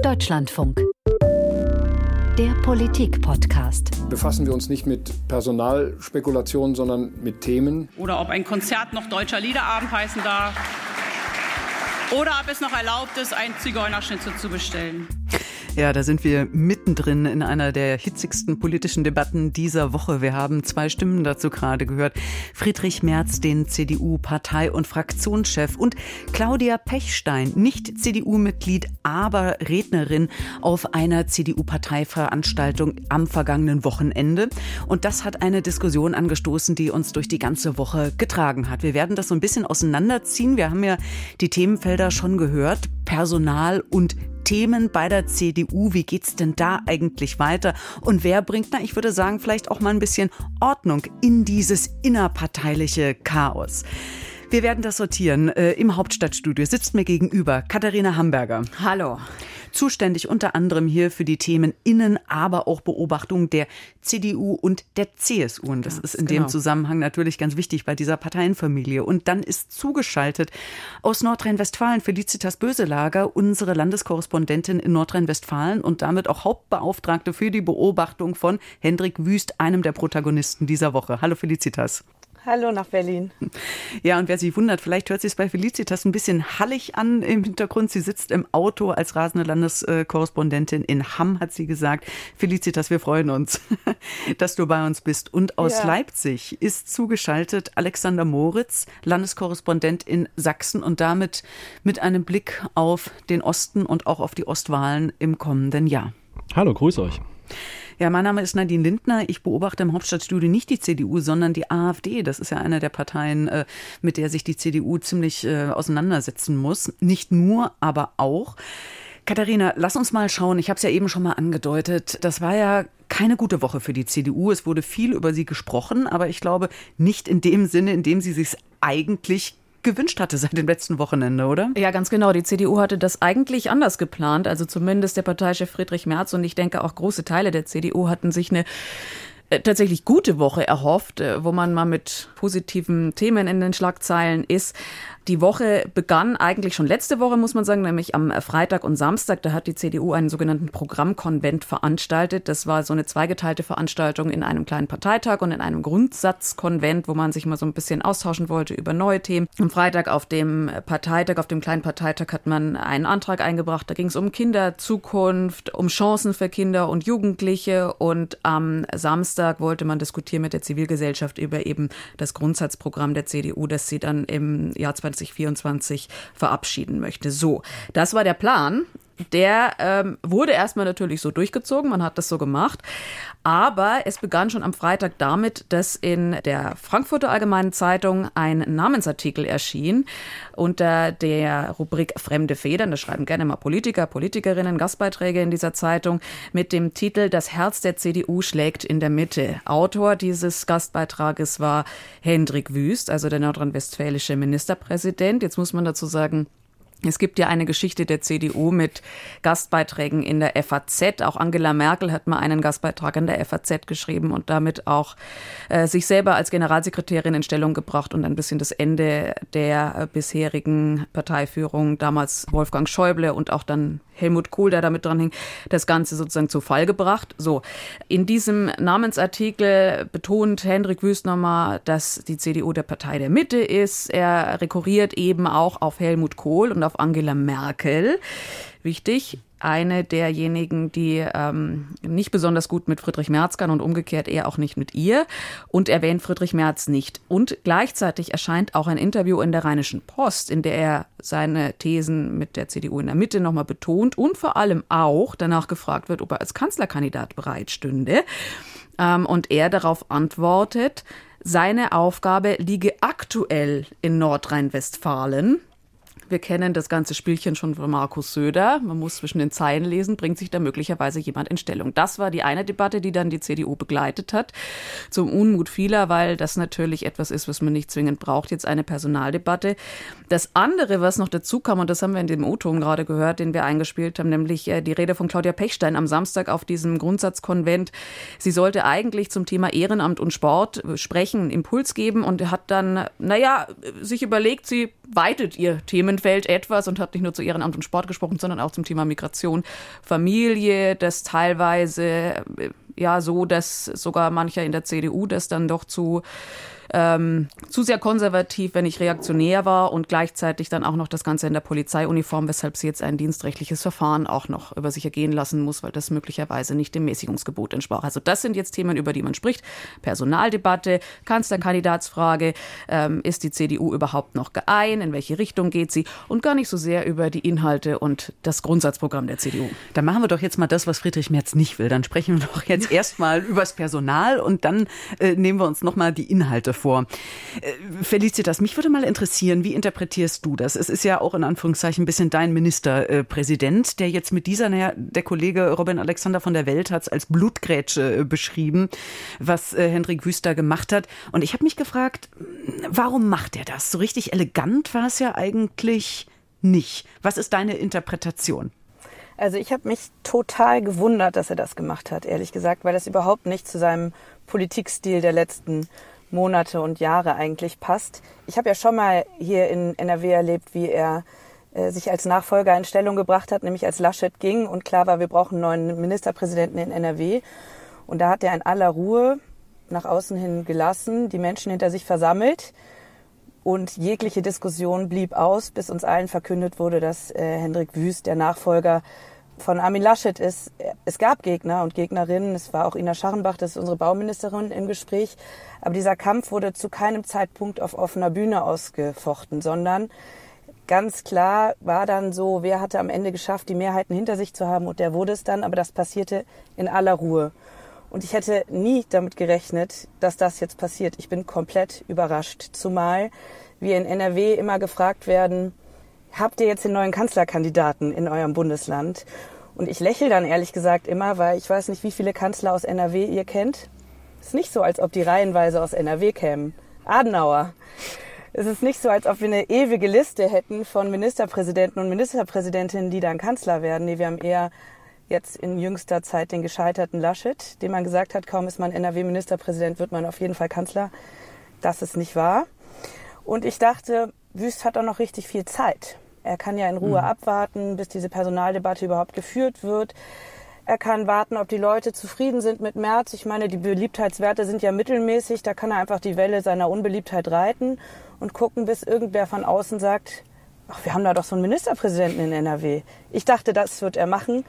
Deutschlandfunk. Der Politik-Podcast. Befassen wir uns nicht mit Personalspekulationen, sondern mit Themen. Oder ob ein Konzert noch Deutscher Liederabend heißen darf. Oder ob es noch erlaubt ist, einen Zigeunerschnitzel zu bestellen. Ja, da sind wir mittendrin in einer der hitzigsten politischen Debatten dieser Woche. Wir haben 2 Stimmen dazu gerade gehört. Friedrich Merz, den CDU-Partei- und Fraktionschef, und Claudia Pechstein, nicht CDU-Mitglied, aber Rednerin auf einer CDU-Parteiveranstaltung am vergangenen Wochenende. Und das hat eine Diskussion angestoßen, die uns durch die ganze Woche getragen hat. Wir werden das so ein bisschen auseinanderziehen. Wir haben ja die Themenfelder schon gehört. Personal und Themen bei der CDU. Wie geht's denn da eigentlich weiter? Und wer bringt, ich würde sagen, vielleicht auch mal ein bisschen Ordnung in dieses innerparteiliche Chaos? Wir werden das sortieren. Im Hauptstadtstudio sitzt mir gegenüber Katharina Hamburger. Hallo. Zuständig unter anderem hier für die Themen Innen, aber auch Beobachtung der CDU und der CSU. Und das ist in dem Zusammenhang natürlich ganz wichtig bei dieser Parteienfamilie. Und dann ist zugeschaltet aus Nordrhein-Westfalen Felicitas Böselager, unsere Landeskorrespondentin in Nordrhein-Westfalen und damit auch Hauptbeauftragte für die Beobachtung von Hendrik Wüst, einem der Protagonisten dieser Woche. Hallo Felicitas. Hallo nach Berlin. Ja, und wer sich wundert, vielleicht hört sich es bei Felicitas ein bisschen hallig an im Hintergrund. Sie sitzt im Auto als rasende Landeskorrespondentin in Hamm, hat sie gesagt. Felicitas, wir freuen uns, dass du bei uns bist. Und aus Leipzig ist zugeschaltet Alexander Moritz, Landeskorrespondent in Sachsen und damit mit einem Blick auf den Osten und auch auf die Ostwahlen im kommenden Jahr. Hallo, grüß euch. Ja, mein Name ist Nadine Lindner. Ich beobachte im Hauptstadtstudio nicht die CDU, sondern die AfD. Das ist ja eine der Parteien, mit der sich die CDU ziemlich auseinandersetzen muss. Nicht nur, aber auch. Katharina, lass uns mal schauen. Ich habe es ja eben schon mal angedeutet. Das war ja keine gute Woche für die CDU. Es wurde viel über sie gesprochen, aber ich glaube nicht in dem Sinne, in dem sie sich eigentlich gewünscht hatte seit dem letzten Wochenende, oder? Ja, ganz genau. Die CDU hatte das eigentlich anders geplant. Also zumindest der Parteichef Friedrich Merz und ich denke auch große Teile der CDU hatten sich eine tatsächlich gute Woche erhofft, wo man mal mit positiven Themen in den Schlagzeilen ist. Die Woche begann eigentlich schon letzte Woche, muss man sagen, nämlich am Freitag und Samstag. Da hat die CDU einen sogenannten Programmkonvent veranstaltet. Das war so eine zweigeteilte Veranstaltung in einem kleinen Parteitag und in einem Grundsatzkonvent, wo man sich mal so ein bisschen austauschen wollte über neue Themen. Am Freitag auf dem Parteitag, auf dem kleinen Parteitag, hat man einen Antrag eingebracht. Da ging es um Kinderzukunft, um Chancen für Kinder und Jugendliche. Und am Samstag wollte man diskutieren mit der Zivilgesellschaft über eben das Grundsatzprogramm der CDU, das sie dann im Jahr 2024 verabschieden möchte. So, das war der Plan. Der wurde erstmal natürlich so durchgezogen, man hat das so gemacht, aber es begann schon am Freitag damit, dass in der Frankfurter Allgemeinen Zeitung ein Namensartikel erschien unter der Rubrik Fremde Federn. Da schreiben gerne mal Politiker, Politikerinnen Gastbeiträge in dieser Zeitung mit dem Titel Das Herz der CDU schlägt in der Mitte. Autor dieses Gastbeitrages war Hendrik Wüst, also der nordrhein-westfälische Ministerpräsident. Jetzt muss man dazu sagen, es gibt ja eine Geschichte der CDU mit Gastbeiträgen in der FAZ. Auch Angela Merkel hat mal einen Gastbeitrag in der FAZ geschrieben und damit auch sich selber als Generalsekretärin in Stellung gebracht und ein bisschen das Ende der bisherigen Parteiführung, damals Wolfgang Schäuble und auch dann Helmut Kohl, der damit dran hing, das Ganze sozusagen zu Fall gebracht. So, in diesem Namensartikel betont Hendrik Wüst nochmal, dass die CDU der Partei der Mitte ist. Er rekurriert eben auch auf Helmut Kohl und auf Angela Merkel. Wichtig, eine derjenigen, die nicht besonders gut mit Friedrich Merz kann und umgekehrt er auch nicht mit ihr, und erwähnt Friedrich Merz nicht. Und gleichzeitig erscheint auch ein Interview in der Rheinischen Post, in der er seine Thesen mit der CDU in der Mitte nochmal betont und vor allem auch danach gefragt wird, ob er als Kanzlerkandidat bereitstünde. Und er darauf antwortet, seine Aufgabe liege aktuell in Nordrhein-Westfalen. Wir kennen das ganze Spielchen schon von Markus Söder. Man muss zwischen den Zeilen lesen, bringt sich da möglicherweise jemand in Stellung. Das war die eine Debatte, die dann die CDU begleitet hat. Zum Unmut vieler, weil das natürlich etwas ist, was man nicht zwingend braucht, jetzt eine Personaldebatte. Das andere, was noch dazu kam, und das haben wir in dem O-Ton gerade gehört, den wir eingespielt haben, nämlich die Rede von Claudia Pechstein am Samstag auf diesem Grundsatzkonvent. Sie sollte eigentlich zum Thema Ehrenamt und Sport sprechen, einen Impuls geben und hat dann, sich überlegt, sie weitet ihr Themenfeld entfällt etwas und hat nicht nur zu Ehrenamt und Sport gesprochen, sondern auch zum Thema Migration, Familie, das teilweise so, dass sogar mancher in der CDU das dann doch zu sehr konservativ, wenn nicht reaktionär war und gleichzeitig dann auch noch das Ganze in der Polizeiuniform, weshalb sie jetzt ein dienstrechtliches Verfahren auch noch über sich ergehen lassen muss, weil das möglicherweise nicht dem Mäßigungsgebot entsprach. Also das sind jetzt Themen, über die man spricht. Personaldebatte, Kanzlerkandidatsfrage, ist die CDU überhaupt noch geeint, in welche Richtung geht sie und gar nicht so sehr über die Inhalte und das Grundsatzprogramm der CDU. Dann machen wir doch jetzt mal das, was Friedrich Merz nicht will. Dann sprechen wir doch jetzt erstmal übers Personal und dann nehmen wir uns nochmal die Inhalte vor. Felicitas, mich würde mal interessieren, wie interpretierst du das? Es ist ja auch in Anführungszeichen ein bisschen dein Ministerpräsident, der jetzt mit dieser, der Kollege Robin Alexander von der Welt hat es als Blutgrätsche beschrieben, was Hendrik Wüst da gemacht hat. Und ich habe mich gefragt, warum macht er das? So richtig elegant war es ja eigentlich nicht. Was ist deine Interpretation? Also ich habe mich total gewundert, dass er das gemacht hat, ehrlich gesagt, weil das überhaupt nicht zu seinem Politikstil der letzten Monate und Jahre eigentlich passt. Ich habe ja schon mal hier in NRW erlebt, wie er sich als Nachfolger in Stellung gebracht hat, nämlich als Laschet ging und klar war, wir brauchen einen neuen Ministerpräsidenten in NRW. Und da hat er in aller Ruhe nach außen hin gelassen, die Menschen hinter sich versammelt und jegliche Diskussion blieb aus, bis uns allen verkündet wurde, dass Hendrik Wüst der Nachfolger von Armin Laschet ist. Es gab Gegner und Gegnerinnen, es war auch Ina Scharrenbach, das ist unsere Bauministerin, im Gespräch. Aber dieser Kampf wurde zu keinem Zeitpunkt auf offener Bühne ausgefochten, sondern ganz klar war dann so, wer hatte am Ende geschafft, die Mehrheiten hinter sich zu haben und der wurde es dann, aber das passierte in aller Ruhe. Und ich hätte nie damit gerechnet, dass das jetzt passiert. Ich bin komplett überrascht, zumal wir in NRW immer gefragt werden, habt ihr jetzt den neuen Kanzlerkandidaten in eurem Bundesland? Und ich lächle dann ehrlich gesagt immer, weil ich weiß nicht, wie viele Kanzler aus NRW ihr kennt. Es ist nicht so, als ob die reihenweise aus NRW kämen. Adenauer. Es ist nicht so, als ob wir eine ewige Liste hätten von Ministerpräsidenten und Ministerpräsidentinnen, die dann Kanzler werden. Nee, wir haben eher jetzt in jüngster Zeit den gescheiterten Laschet, dem man gesagt hat, kaum ist man NRW-Ministerpräsident, wird man auf jeden Fall Kanzler. Das ist nicht wahr. Und ich dachte, Wüst hat auch noch richtig viel Zeit. Er kann ja in Ruhe abwarten, bis diese Personaldebatte überhaupt geführt wird. Er kann warten, ob die Leute zufrieden sind mit Merz. Ich meine, die Beliebtheitswerte sind ja mittelmäßig. Da kann er einfach die Welle seiner Unbeliebtheit reiten und gucken, bis irgendwer von außen sagt, ach, wir haben da doch so einen Ministerpräsidenten in NRW. Ich dachte, das wird er machen.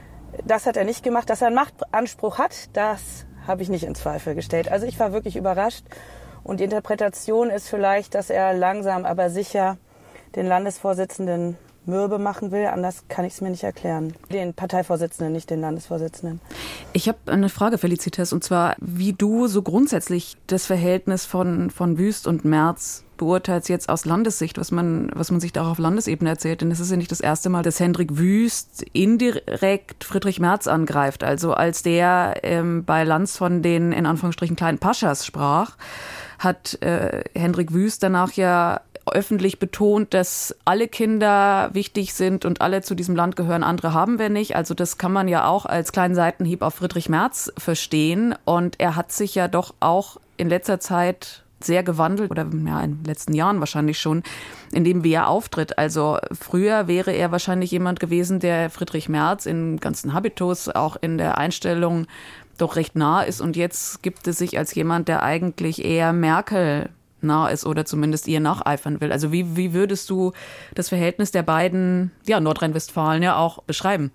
Das hat er nicht gemacht. Dass er einen Machtanspruch hat, das habe ich nicht in Zweifel gestellt. Also ich war wirklich überrascht. Und die Interpretation ist vielleicht, dass er langsam, aber sicher den Landesvorsitzenden mürbe machen will. Anders kann ich es mir nicht erklären. Den Parteivorsitzenden, nicht den Landesvorsitzenden. Ich habe eine Frage, Felicitas, und zwar, wie du so grundsätzlich das Verhältnis von Wüst und Merz beurteilst jetzt aus Landessicht, was man sich da auch auf Landesebene erzählt. Denn es ist ja nicht das erste Mal, dass Hendrik Wüst indirekt Friedrich Merz angreift. Also als der bei Lanz von den, in Anführungsstrichen, kleinen Paschas sprach, hat Hendrik Wüst danach ja öffentlich betont, dass alle Kinder wichtig sind und alle zu diesem Land gehören, andere haben wir nicht. Also das kann man ja auch als kleinen Seitenhieb auf Friedrich Merz verstehen. Und er hat sich ja doch auch in letzter Zeit sehr gewandelt, oder ja, in den letzten Jahren wahrscheinlich schon, indem wie er auftritt. Also früher wäre er wahrscheinlich jemand gewesen, der Friedrich Merz im ganzen Habitus, auch in der Einstellung doch recht nah ist. Und jetzt gibt es sich als jemand, der eigentlich eher Merkel nah ist oder zumindest ihr nacheifern will. Also wie würdest du das Verhältnis der beiden, ja, Nordrhein-Westfalen ja auch beschreiben?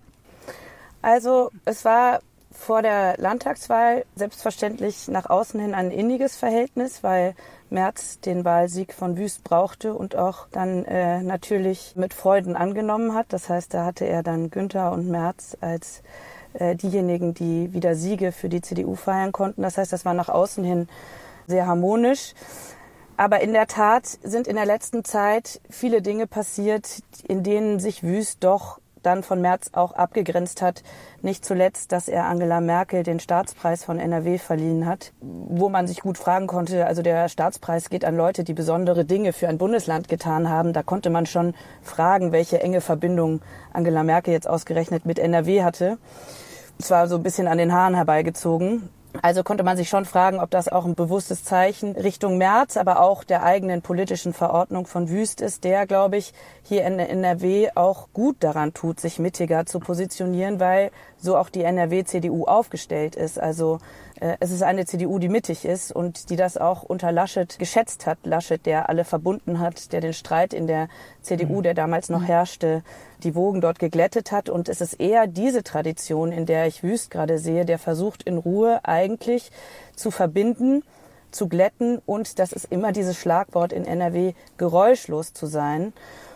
Also es war vor der Landtagswahl selbstverständlich nach außen hin ein inniges Verhältnis, weil Merz den Wahlsieg von Wüst brauchte und auch dann natürlich mit Freuden angenommen hat. Das heißt, da hatte er dann Günther und Merz als diejenigen, die wieder Siege für die CDU feiern konnten. Das heißt, das war nach außen hin sehr harmonisch. Aber in der Tat sind in der letzten Zeit viele Dinge passiert, in denen sich Wüst doch dann von Merz auch abgegrenzt hat. Nicht zuletzt, dass er Angela Merkel den Staatspreis von NRW verliehen hat, wo man sich gut fragen konnte, also der Staatspreis geht an Leute, die besondere Dinge für ein Bundesland getan haben. Da konnte man schon fragen, welche enge Verbindung Angela Merkel jetzt ausgerechnet mit NRW hatte. Es war so ein bisschen an den Haaren herbeigezogen. Also konnte man sich schon fragen, ob das auch ein bewusstes Zeichen Richtung Merz, aber auch der eigenen politischen Verordnung von Wüst ist, der, glaube ich, hier in NRW auch gut daran tut, sich mittiger zu positionieren, weil so auch die NRW-CDU aufgestellt ist. Also es ist eine CDU, die mittig ist und die das auch unter Laschet geschätzt hat. Laschet, der alle verbunden hat, der den Streit in der CDU, der damals noch herrschte, die Wogen dort geglättet hat. Und es ist eher diese Tradition, in der ich Wüst gerade sehe, der versucht in Ruhe eigentlich zu verbinden, zu glätten. Und das ist immer dieses Schlagwort in NRW, geräuschlos zu sein.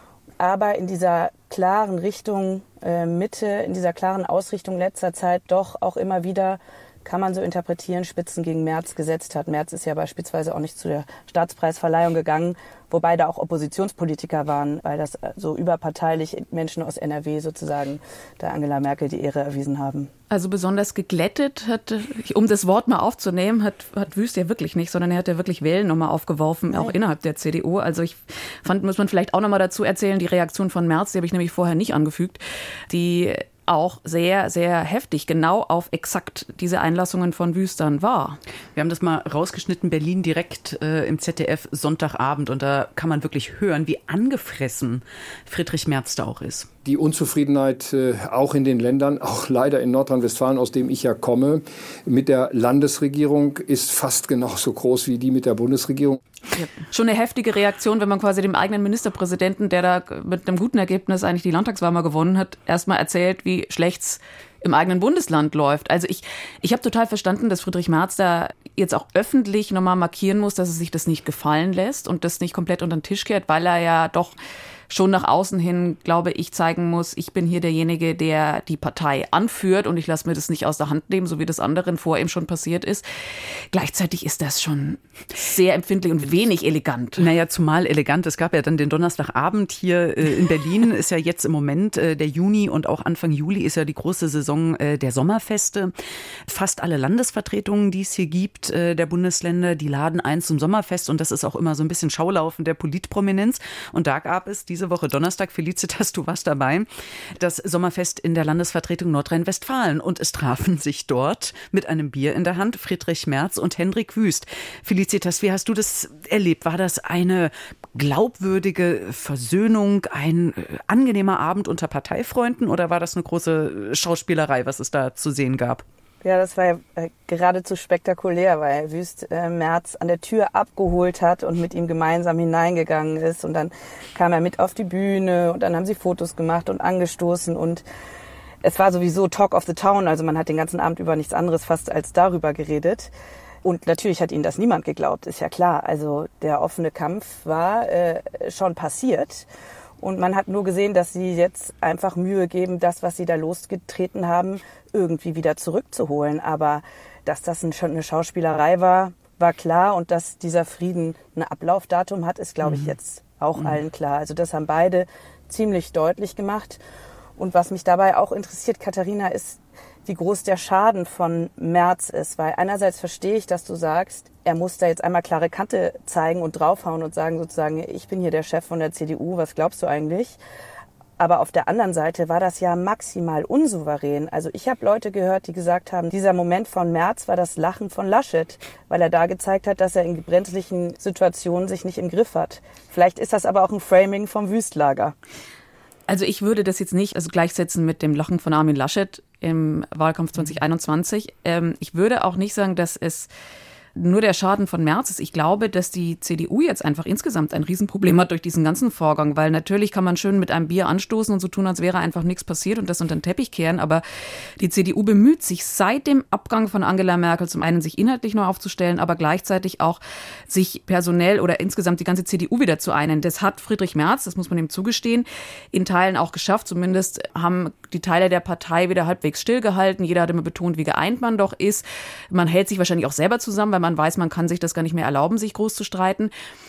Aber in dieser klaren Richtung Mitte, in dieser klaren Ausrichtung letzter Zeit doch auch immer wieder, kann man so interpretieren, Spitzen gegen Merz gesetzt hat. Merz ist ja beispielsweise auch nicht zu der Staatspreisverleihung gegangen, wobei da auch Oppositionspolitiker waren, weil das so überparteilich Menschen aus NRW sozusagen der Angela Merkel die Ehre erwiesen haben. Also besonders geglättet hat, um das Wort mal aufzunehmen, hat Wüst ja wirklich nicht, sondern er hat ja wirklich Wellen nochmal aufgeworfen, Nein. Auch innerhalb der CDU. Also ich fand, muss man vielleicht auch nochmal dazu erzählen, die Reaktion von Merz, die habe ich nämlich vorher nicht angefügt, die auch sehr, sehr heftig genau auf exakt diese Einlassungen von Wüstern war. Wir haben das mal rausgeschnitten, Berlin direkt im ZDF Sonntagabend, und da kann man wirklich hören, wie angefressen Friedrich Merz da auch ist. Die Unzufriedenheit auch in den Ländern, auch leider in Nordrhein-Westfalen, aus dem ich ja komme, mit der Landesregierung ist fast genauso groß wie die mit der Bundesregierung. Ja, schon eine heftige Reaktion, wenn man quasi dem eigenen Ministerpräsidenten, der da mit einem guten Ergebnis eigentlich die Landtagswahl mal gewonnen hat, erstmal erzählt, wie schlecht's im eigenen Bundesland läuft. Also ich habe total verstanden, dass Friedrich Merz da jetzt auch öffentlich nochmal markieren muss, dass er sich das nicht gefallen lässt und das nicht komplett unter den Tisch kehrt, weil er ja doch schon nach außen hin, glaube ich, zeigen muss, ich bin hier derjenige, der die Partei anführt und ich lasse mir das nicht aus der Hand nehmen, so wie das anderen vor ihm schon passiert ist. Gleichzeitig ist das schon sehr empfindlich und wenig elegant. Naja, zumal elegant. Es gab ja dann den Donnerstagabend hier in Berlin, ist ja jetzt im Moment der Juni und auch Anfang Juli ist ja die große Saison der Sommerfeste. Fast alle Landesvertretungen, die es hier gibt, der Bundesländer, die laden ein zum Sommerfest und das ist auch immer so ein bisschen Schaulaufen der Politprominenz. Und da gab es diese Woche Donnerstag, Felicitas, du warst dabei, das Sommerfest in der Landesvertretung Nordrhein-Westfalen. Und es trafen sich dort mit einem Bier in der Hand Friedrich Merz und Hendrik Wüst. Felicitas, wie hast du das erlebt? War das eine glaubwürdige Versöhnung, ein angenehmer Abend unter Parteifreunden oder war das eine große Schauspielerei, was es da zu sehen gab? Ja, das war ja geradezu spektakulär, weil Wüst Merz an der Tür abgeholt hat und mit ihm gemeinsam hineingegangen ist. Und dann kam er mit auf die Bühne und dann haben sie Fotos gemacht und angestoßen. Und es war sowieso Talk of the Town, also man hat den ganzen Abend über nichts anderes fast als darüber geredet. Und natürlich hat ihnen das niemand geglaubt, ist ja klar. Also der offene Kampf war schon passiert. Und man hat nur gesehen, dass sie jetzt einfach Mühe geben, das, was sie da losgetreten haben, irgendwie wieder zurückzuholen. Aber dass das schon eine Schauspielerei war, war klar. Und dass dieser Frieden ein Ablaufdatum hat, ist, glaube ich, jetzt auch allen klar. Also das haben beide ziemlich deutlich gemacht. Und was mich dabei auch interessiert, Katharina, ist, wie groß der Schaden von Merz ist. Weil einerseits verstehe ich, dass du sagst, er muss da jetzt einmal klare Kante zeigen und draufhauen und sagen sozusagen, ich bin hier der Chef von der CDU, was glaubst du eigentlich? Aber auf der anderen Seite war das ja maximal unsouverän. Also ich habe Leute gehört, die gesagt haben, dieser Moment von Merz war das Lachen von Laschet, weil er da gezeigt hat, dass er in brenzlichen Situationen sich nicht im Griff hat. Vielleicht ist das aber auch ein Framing vom Wüstlager. Also ich würde das jetzt nicht gleichsetzen mit dem Lachen von Armin Laschet im Wahlkampf 2021. Ich würde auch nicht sagen, dass es nur der Schaden von Merz ist. Ich glaube, dass die CDU jetzt einfach insgesamt ein Riesenproblem hat durch diesen ganzen Vorgang, weil natürlich kann man schön mit einem Bier anstoßen und so tun, als wäre einfach nichts passiert und das unter den Teppich kehren, aber die CDU bemüht sich seit dem Abgang von Angela Merkel zum einen, sich inhaltlich neu aufzustellen, aber gleichzeitig auch sich personell oder insgesamt die ganze CDU wieder zu einen. Das hat Friedrich Merz, das muss man ihm zugestehen, in Teilen auch geschafft. Zumindest haben die Teile der Partei wieder halbwegs stillgehalten. Jeder hat immer betont, wie geeint man doch ist. Man hält sich wahrscheinlich auch selber zusammen, weil man weiß, man kann sich das gar nicht mehr erlauben, sich groß zu streiten.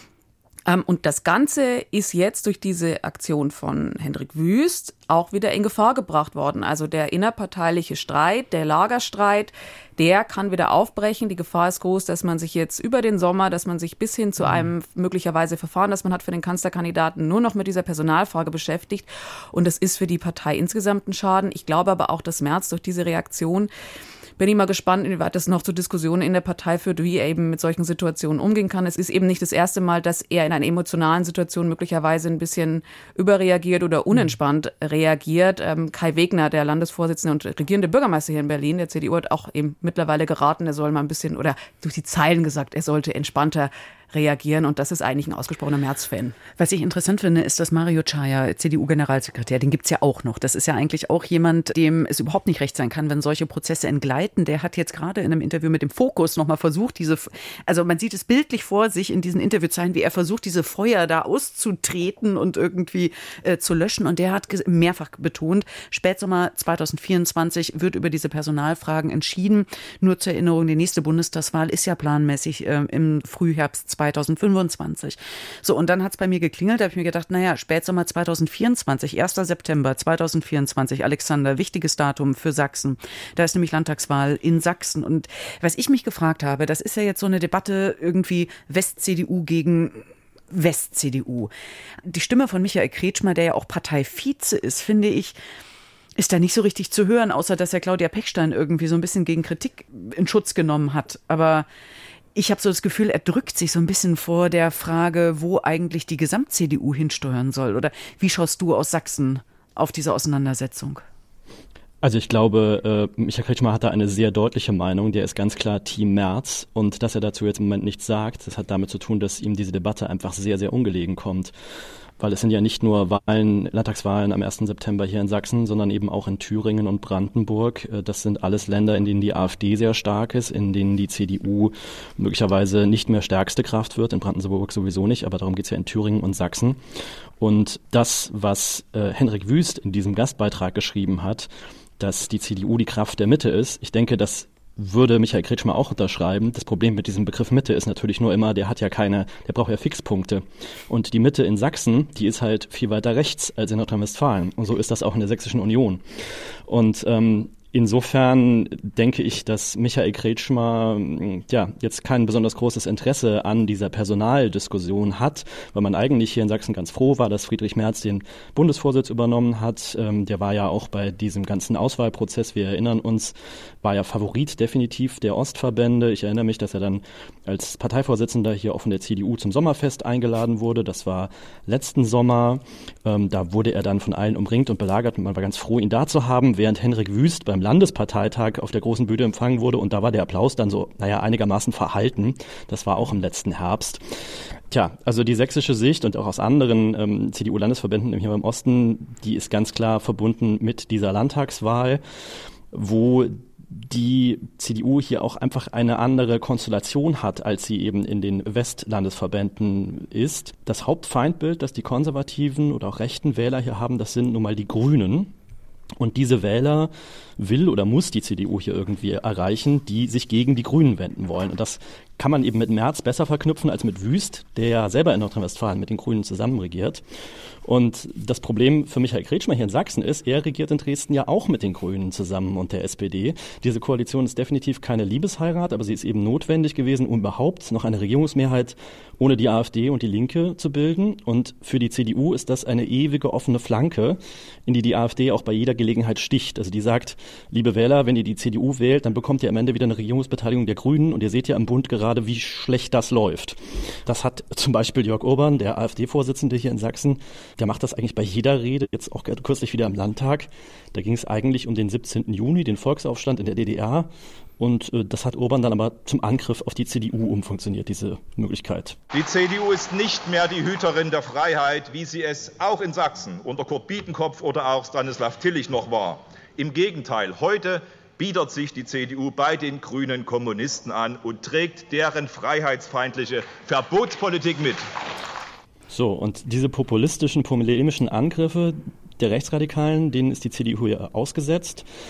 Und das Ganze ist jetzt durch diese Aktion von Hendrik Wüst auch wieder in Gefahr gebracht worden. Also der innerparteiliche Streit, der Lagerstreit, der kann wieder aufbrechen. Die Gefahr ist groß, dass man sich jetzt über den Sommer, dass man sich bis hin zu einem möglicherweise Verfahren, das man hat für den Kanzlerkandidaten, nur noch mit dieser Personalfrage beschäftigt. Und das ist für die Partei insgesamt ein Schaden. Ich glaube aber auch, dass Merz durch diese Reaktion, bin ich mal gespannt, inwieweit das noch zu Diskussionen in der Partei führt, wie er eben mit solchen Situationen umgehen kann. Es ist eben nicht das erste Mal, dass er in einer emotionalen Situation möglicherweise ein bisschen überreagiert oder unentspannt reagiert. Kai Wegner, der Landesvorsitzende und regierende Bürgermeister hier in Berlin, der CDU, hat auch eben mittlerweile geraten, er soll mal ein bisschen, oder durch die Zeilen gesagt, er sollte entspannter reagieren, und das ist eigentlich ein ausgesprochener Merz-Fan. Was ich interessant finde, ist, dass Mario Chaya, CDU-Generalsekretär, den gibt's ja auch noch. Das ist ja eigentlich auch jemand, dem es überhaupt nicht recht sein kann, wenn solche Prozesse entgleiten. Der hat jetzt gerade in einem Interview mit dem Fokus nochmal versucht, also man sieht es bildlich vor sich in diesen Interviewzeilen, wie er versucht, diese Feuer da auszutreten und irgendwie zu löschen. Und der hat mehrfach betont, Spätsommer 2024 wird über diese Personalfragen entschieden. Nur zur Erinnerung, die nächste Bundestagswahl ist ja planmäßig im Frühherbst 2025. So, und dann hat es bei mir geklingelt, da habe ich mir gedacht, Spätsommer 2024, 1. September 2024, Alexander, wichtiges Datum für Sachsen. Da ist nämlich Landtagswahl in Sachsen. Und was ich mich gefragt habe, das ist ja jetzt so eine Debatte irgendwie West-CDU gegen West-CDU. Die Stimme von Michael Kretschmer, der ja auch Parteivize ist, finde ich, ist da nicht so richtig zu hören, außer dass er Claudia Pechstein irgendwie so ein bisschen gegen Kritik in Schutz genommen hat. Aber ich habe so das Gefühl, er drückt sich so ein bisschen vor der Frage, wo eigentlich die Gesamt-CDU hinsteuern soll. Oder wie schaust du aus Sachsen auf diese Auseinandersetzung? Also ich glaube, Michael Kretschmer hat da eine sehr deutliche Meinung. Der ist ganz klar Team Merz. Und dass er dazu jetzt im Moment nichts sagt, das hat damit zu tun, dass ihm diese Debatte einfach sehr, sehr ungelegen kommt. Weil es sind ja nicht nur Landtagswahlen am 1. September hier in Sachsen, sondern eben auch in Thüringen und Brandenburg. Das sind alles Länder, in denen die AfD sehr stark ist, in denen die CDU möglicherweise nicht mehr stärkste Kraft wird, in Brandenburg sowieso nicht, aber darum geht es ja in Thüringen und Sachsen. Und das, was Henrik Wüst in diesem Gastbeitrag geschrieben hat, dass die CDU die Kraft der Mitte ist, ich denke, das würde Michael Kretschmer auch unterschreiben. Das Problem mit diesem Begriff Mitte ist natürlich nur immer, der braucht ja Fixpunkte. Und die Mitte in Sachsen, die ist halt viel weiter rechts als in Nordrhein-Westfalen. Und so ist das auch in der Sächsischen Union. Und insofern denke ich, dass Michael Kretschmer jetzt kein besonders großes Interesse an dieser Personaldiskussion hat, weil man eigentlich hier in Sachsen ganz froh war, dass Friedrich Merz den Bundesvorsitz übernommen hat. Der war ja auch bei diesem ganzen Auswahlprozess, wir erinnern uns, war ja Favorit definitiv der Ostverbände. Ich erinnere mich, dass er dann als Parteivorsitzender hier auch von der CDU zum Sommerfest eingeladen wurde. Das war letzten Sommer. Da wurde er dann von allen umringt und belagert und man war ganz froh, ihn da zu haben, während Henrik Wüst beim Landesparteitag auf der großen Bühne empfangen wurde und da war der Applaus dann so, einigermaßen verhalten. Das war auch im letzten Herbst. Also die sächsische Sicht und auch aus anderen CDU-Landesverbänden hier im Osten, die ist ganz klar verbunden mit dieser Landtagswahl, wo die CDU hier auch einfach eine andere Konstellation hat, als sie eben in den Westlandesverbänden ist. Das Hauptfeindbild, das die konservativen oder auch rechten Wähler hier haben, das sind nun mal die Grünen. Und diese Wähler will oder muss die CDU hier irgendwie erreichen, die sich gegen die Grünen wenden wollen. Und das kann man eben mit Merz besser verknüpfen als mit Wüst, der ja selber in Nordrhein-Westfalen mit den Grünen zusammen regiert. Und das Problem für Michael Kretschmer hier in Sachsen ist, er regiert in Dresden ja auch mit den Grünen zusammen und der SPD. Diese Koalition ist definitiv keine Liebesheirat, aber sie ist eben notwendig gewesen, um überhaupt noch eine Regierungsmehrheit ohne die AfD und die Linke zu bilden. Und für die CDU ist das eine ewige offene Flanke, in die AfD auch bei jeder Gelegenheit sticht. Also die sagt, liebe Wähler, wenn ihr die CDU wählt, dann bekommt ihr am Ende wieder eine Regierungsbeteiligung der Grünen und ihr seht ja im Bund gerade, wie schlecht das läuft. Das hat zum Beispiel Jörg Urban, der AfD-Vorsitzende hier in Sachsen, der macht das eigentlich bei jeder Rede, jetzt auch kürzlich wieder im Landtag. Da ging es eigentlich um den 17. Juni, den Volksaufstand in der DDR. Und das hat Urban dann aber zum Angriff auf die CDU umfunktioniert, diese Möglichkeit. Die CDU ist nicht mehr die Hüterin der Freiheit, wie sie es auch in Sachsen unter Kurt Biedenkopf oder auch Stanislav Tillich noch war. Im Gegenteil, heute bietet sich die CDU bei den grünen Kommunisten an und trägt deren freiheitsfeindliche Verbotspolitik mit. So, und diese populistischen, polemischen Angriffe der Rechtsradikalen, denen ist die CDU ja ausgesetzt.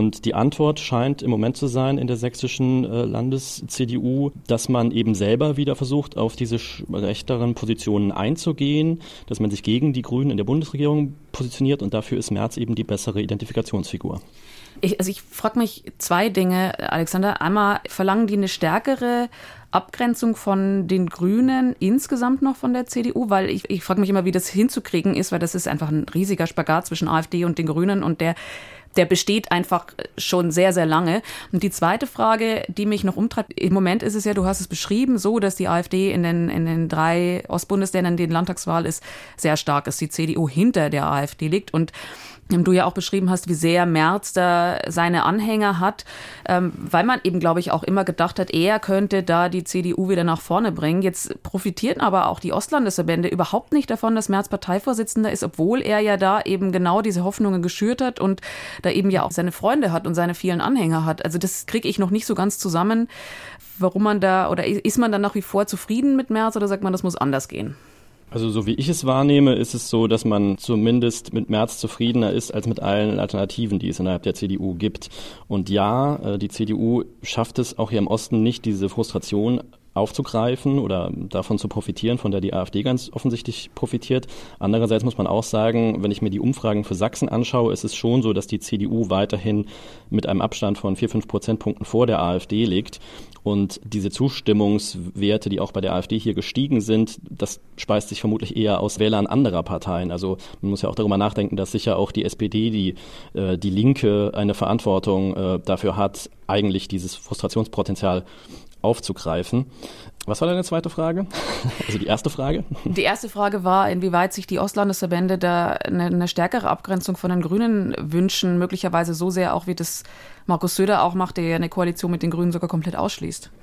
Und die Antwort scheint im Moment zu sein in der sächsischen Landes-CDU, dass man eben selber wieder versucht, auf diese rechteren Positionen einzugehen, dass man sich gegen die Grünen in der Bundesregierung positioniert und dafür ist Merz eben die bessere Identifikationsfigur. Ich frage mich zwei Dinge, Alexander. Einmal, verlangen die eine stärkere Abgrenzung von den Grünen insgesamt noch von der CDU? Weil ich frage mich immer, wie das hinzukriegen ist, weil das ist einfach ein riesiger Spagat zwischen AfD und den Grünen und der besteht einfach schon sehr, sehr lange. Und die zweite Frage, die mich noch umtreibt, im Moment ist es ja, du hast es beschrieben, so, dass die AfD in den 3 Ostbundesländern, in denen Landtagswahl ist, sehr stark ist, die CDU hinter der AfD liegt und du ja auch beschrieben hast, wie sehr Merz da seine Anhänger hat, weil man eben, glaube ich, auch immer gedacht hat, er könnte da die CDU wieder nach vorne bringen. Jetzt profitieren aber auch die Ostlandesverbände überhaupt nicht davon, dass Merz Parteivorsitzender ist, obwohl er ja da eben genau diese Hoffnungen geschürt hat und da eben ja auch seine Freunde hat und seine vielen Anhänger hat. Also das kriege ich noch nicht so ganz zusammen, warum man da, oder ist man dann nach wie vor zufrieden mit Merz oder sagt man, das muss anders gehen? Also so wie ich es wahrnehme, ist es so, dass man zumindest mit Merz zufriedener ist als mit allen Alternativen, die es innerhalb der CDU gibt. Und ja, die CDU schafft es auch hier im Osten nicht, diese Frustration aufzugreifen oder davon zu profitieren, von der die AfD ganz offensichtlich profitiert. Andererseits muss man auch sagen, wenn ich mir die Umfragen für Sachsen anschaue, ist es schon so, dass die CDU weiterhin mit einem Abstand von 4-5 Prozentpunkten vor der AfD liegt. Und diese Zustimmungswerte, die auch bei der AfD hier gestiegen sind, das speist sich vermutlich eher aus Wählern anderer Parteien. Also man muss ja auch darüber nachdenken, dass sicher auch die SPD, die Linke, eine Verantwortung dafür hat, eigentlich dieses Frustrationspotenzial aufzugreifen. Was war deine zweite Frage? Also die erste Frage? Die erste Frage war, inwieweit sich die Ostlandesverbände da eine stärkere Abgrenzung von den Grünen wünschen, möglicherweise so sehr auch, wie das Markus Söder auch macht, der ja eine Koalition mit den Grünen sogar komplett ausschließt.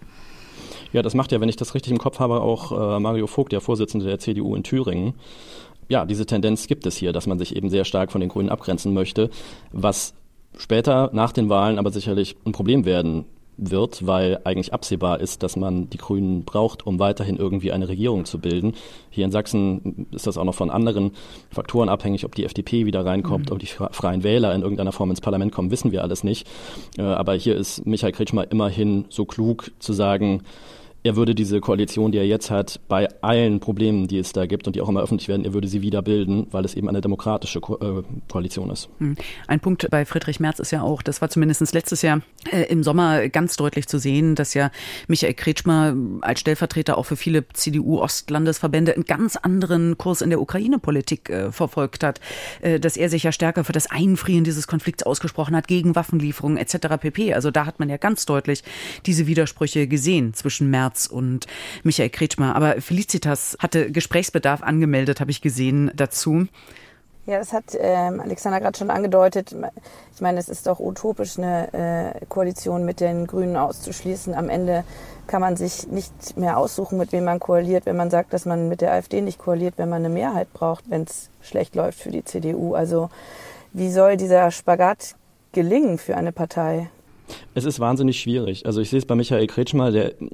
Ja, das macht ja, wenn ich das richtig im Kopf habe, auch Mario Vogt, der Vorsitzende der CDU in Thüringen. Ja, diese Tendenz gibt es hier, dass man sich eben sehr stark von den Grünen abgrenzen möchte, was später nach den Wahlen aber sicherlich ein Problem werden wird, weil eigentlich absehbar ist, dass man die Grünen braucht, um weiterhin irgendwie eine Regierung zu bilden. Hier in Sachsen ist das auch noch von anderen Faktoren abhängig, ob die FDP wieder reinkommt, ob die Freien Wähler in irgendeiner Form ins Parlament kommen, wissen wir alles nicht. Aber hier ist Michael Kretschmer immerhin so klug zu sagen, er würde diese Koalition, die er jetzt hat, bei allen Problemen, die es da gibt und die auch immer öffentlich werden, er würde sie wieder bilden, weil es eben eine demokratische Koalition ist. Ein Punkt bei Friedrich Merz ist ja auch, das war zumindest letztes Jahr im Sommer ganz deutlich zu sehen, dass ja Michael Kretschmer als Stellvertreter auch für viele CDU-Ostlandesverbände einen ganz anderen Kurs in der Ukraine-Politik verfolgt hat, dass er sich ja stärker für das Einfrieren dieses Konflikts ausgesprochen hat, gegen Waffenlieferungen etc. pp. Also da hat man ja ganz deutlich diese Widersprüche gesehen zwischen Merz und Michael Kretschmer. Aber Felicitas hatte Gesprächsbedarf angemeldet, habe ich gesehen, dazu. Ja, das hat Alexander gerade schon angedeutet. Ich meine, es ist doch utopisch, eine Koalition mit den Grünen auszuschließen. Am Ende kann man sich nicht mehr aussuchen, mit wem man koaliert, wenn man sagt, dass man mit der AfD nicht koaliert, wenn man eine Mehrheit braucht, wenn es schlecht läuft für die CDU. Also wie soll dieser Spagat gelingen für eine Partei? Es ist wahnsinnig schwierig. Also ich sehe es bei Michael Kretschmer,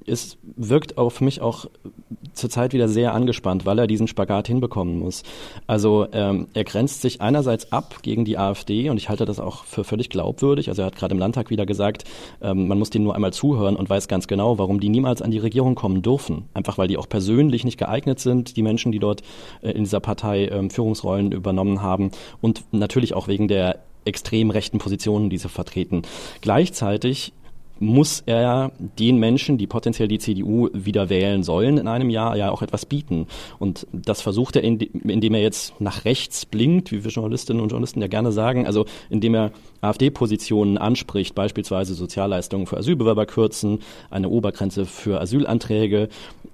wirkt auf mich auch zurzeit wieder sehr angespannt, weil er diesen Spagat hinbekommen muss. Also er grenzt sich einerseits ab gegen die AfD und ich halte das auch für völlig glaubwürdig. Also er hat gerade im Landtag wieder gesagt, man muss denen nur einmal zuhören und weiß ganz genau, warum die niemals an die Regierung kommen dürfen. Einfach weil die auch persönlich nicht geeignet sind, die Menschen, die dort in dieser Partei Führungsrollen übernommen haben und natürlich auch wegen der extrem rechten Positionen, die sie vertreten. Gleichzeitig muss er den Menschen, die potenziell die CDU wieder wählen sollen in einem Jahr, ja auch etwas bieten. Und das versucht er, indem er jetzt nach rechts blinkt, wie wir Journalistinnen und Journalisten ja gerne sagen, also indem er AfD-Positionen anspricht, beispielsweise Sozialleistungen für Asylbewerber kürzen, eine Obergrenze für Asylanträge.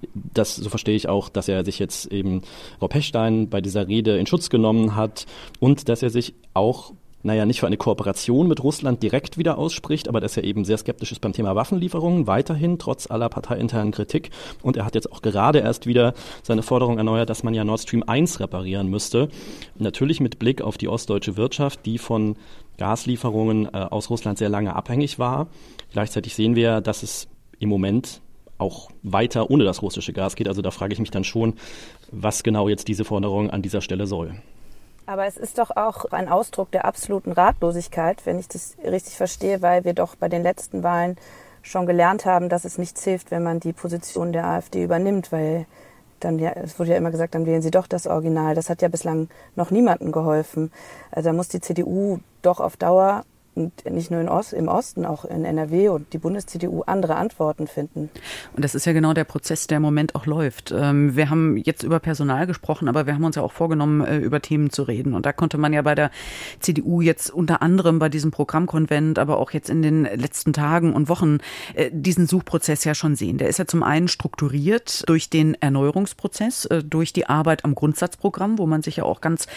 So verstehe ich auch, dass er sich jetzt eben Frau Pechstein bei dieser Rede in Schutz genommen hat und dass er sich auch nicht für eine Kooperation mit Russland direkt wieder ausspricht, aber dass er eben sehr skeptisch ist beim Thema Waffenlieferungen, weiterhin, trotz aller parteiinternen Kritik. Und er hat jetzt auch gerade erst wieder seine Forderung erneuert, dass man ja Nord Stream 1 reparieren müsste. Natürlich mit Blick auf die ostdeutsche Wirtschaft, die von Gaslieferungen aus Russland sehr lange abhängig war. Gleichzeitig sehen wir, dass es im Moment auch weiter ohne das russische Gas geht. Also da frage ich mich dann schon, was genau jetzt diese Forderung an dieser Stelle soll. Aber es ist doch auch ein Ausdruck der absoluten Ratlosigkeit, wenn ich das richtig verstehe, weil wir doch bei den letzten Wahlen schon gelernt haben, dass es nichts hilft, wenn man die Position der AfD übernimmt, weil dann es wurde ja immer gesagt, dann wählen sie doch das Original. Das hat ja bislang noch niemandem geholfen. Also da muss die CDU doch auf Dauer, und nicht nur im Osten, auch in NRW und die Bundes-CDU andere Antworten finden. Und das ist ja genau der Prozess, der im Moment auch läuft. Wir haben jetzt über Personal gesprochen, aber wir haben uns ja auch vorgenommen, über Themen zu reden. Und da konnte man ja bei der CDU jetzt unter anderem bei diesem Programmkonvent, aber auch jetzt in den letzten Tagen und Wochen diesen Suchprozess ja schon sehen. Der ist ja zum einen strukturiert durch den Erneuerungsprozess, durch die Arbeit am Grundsatzprogramm, wo man sich ja auch ganz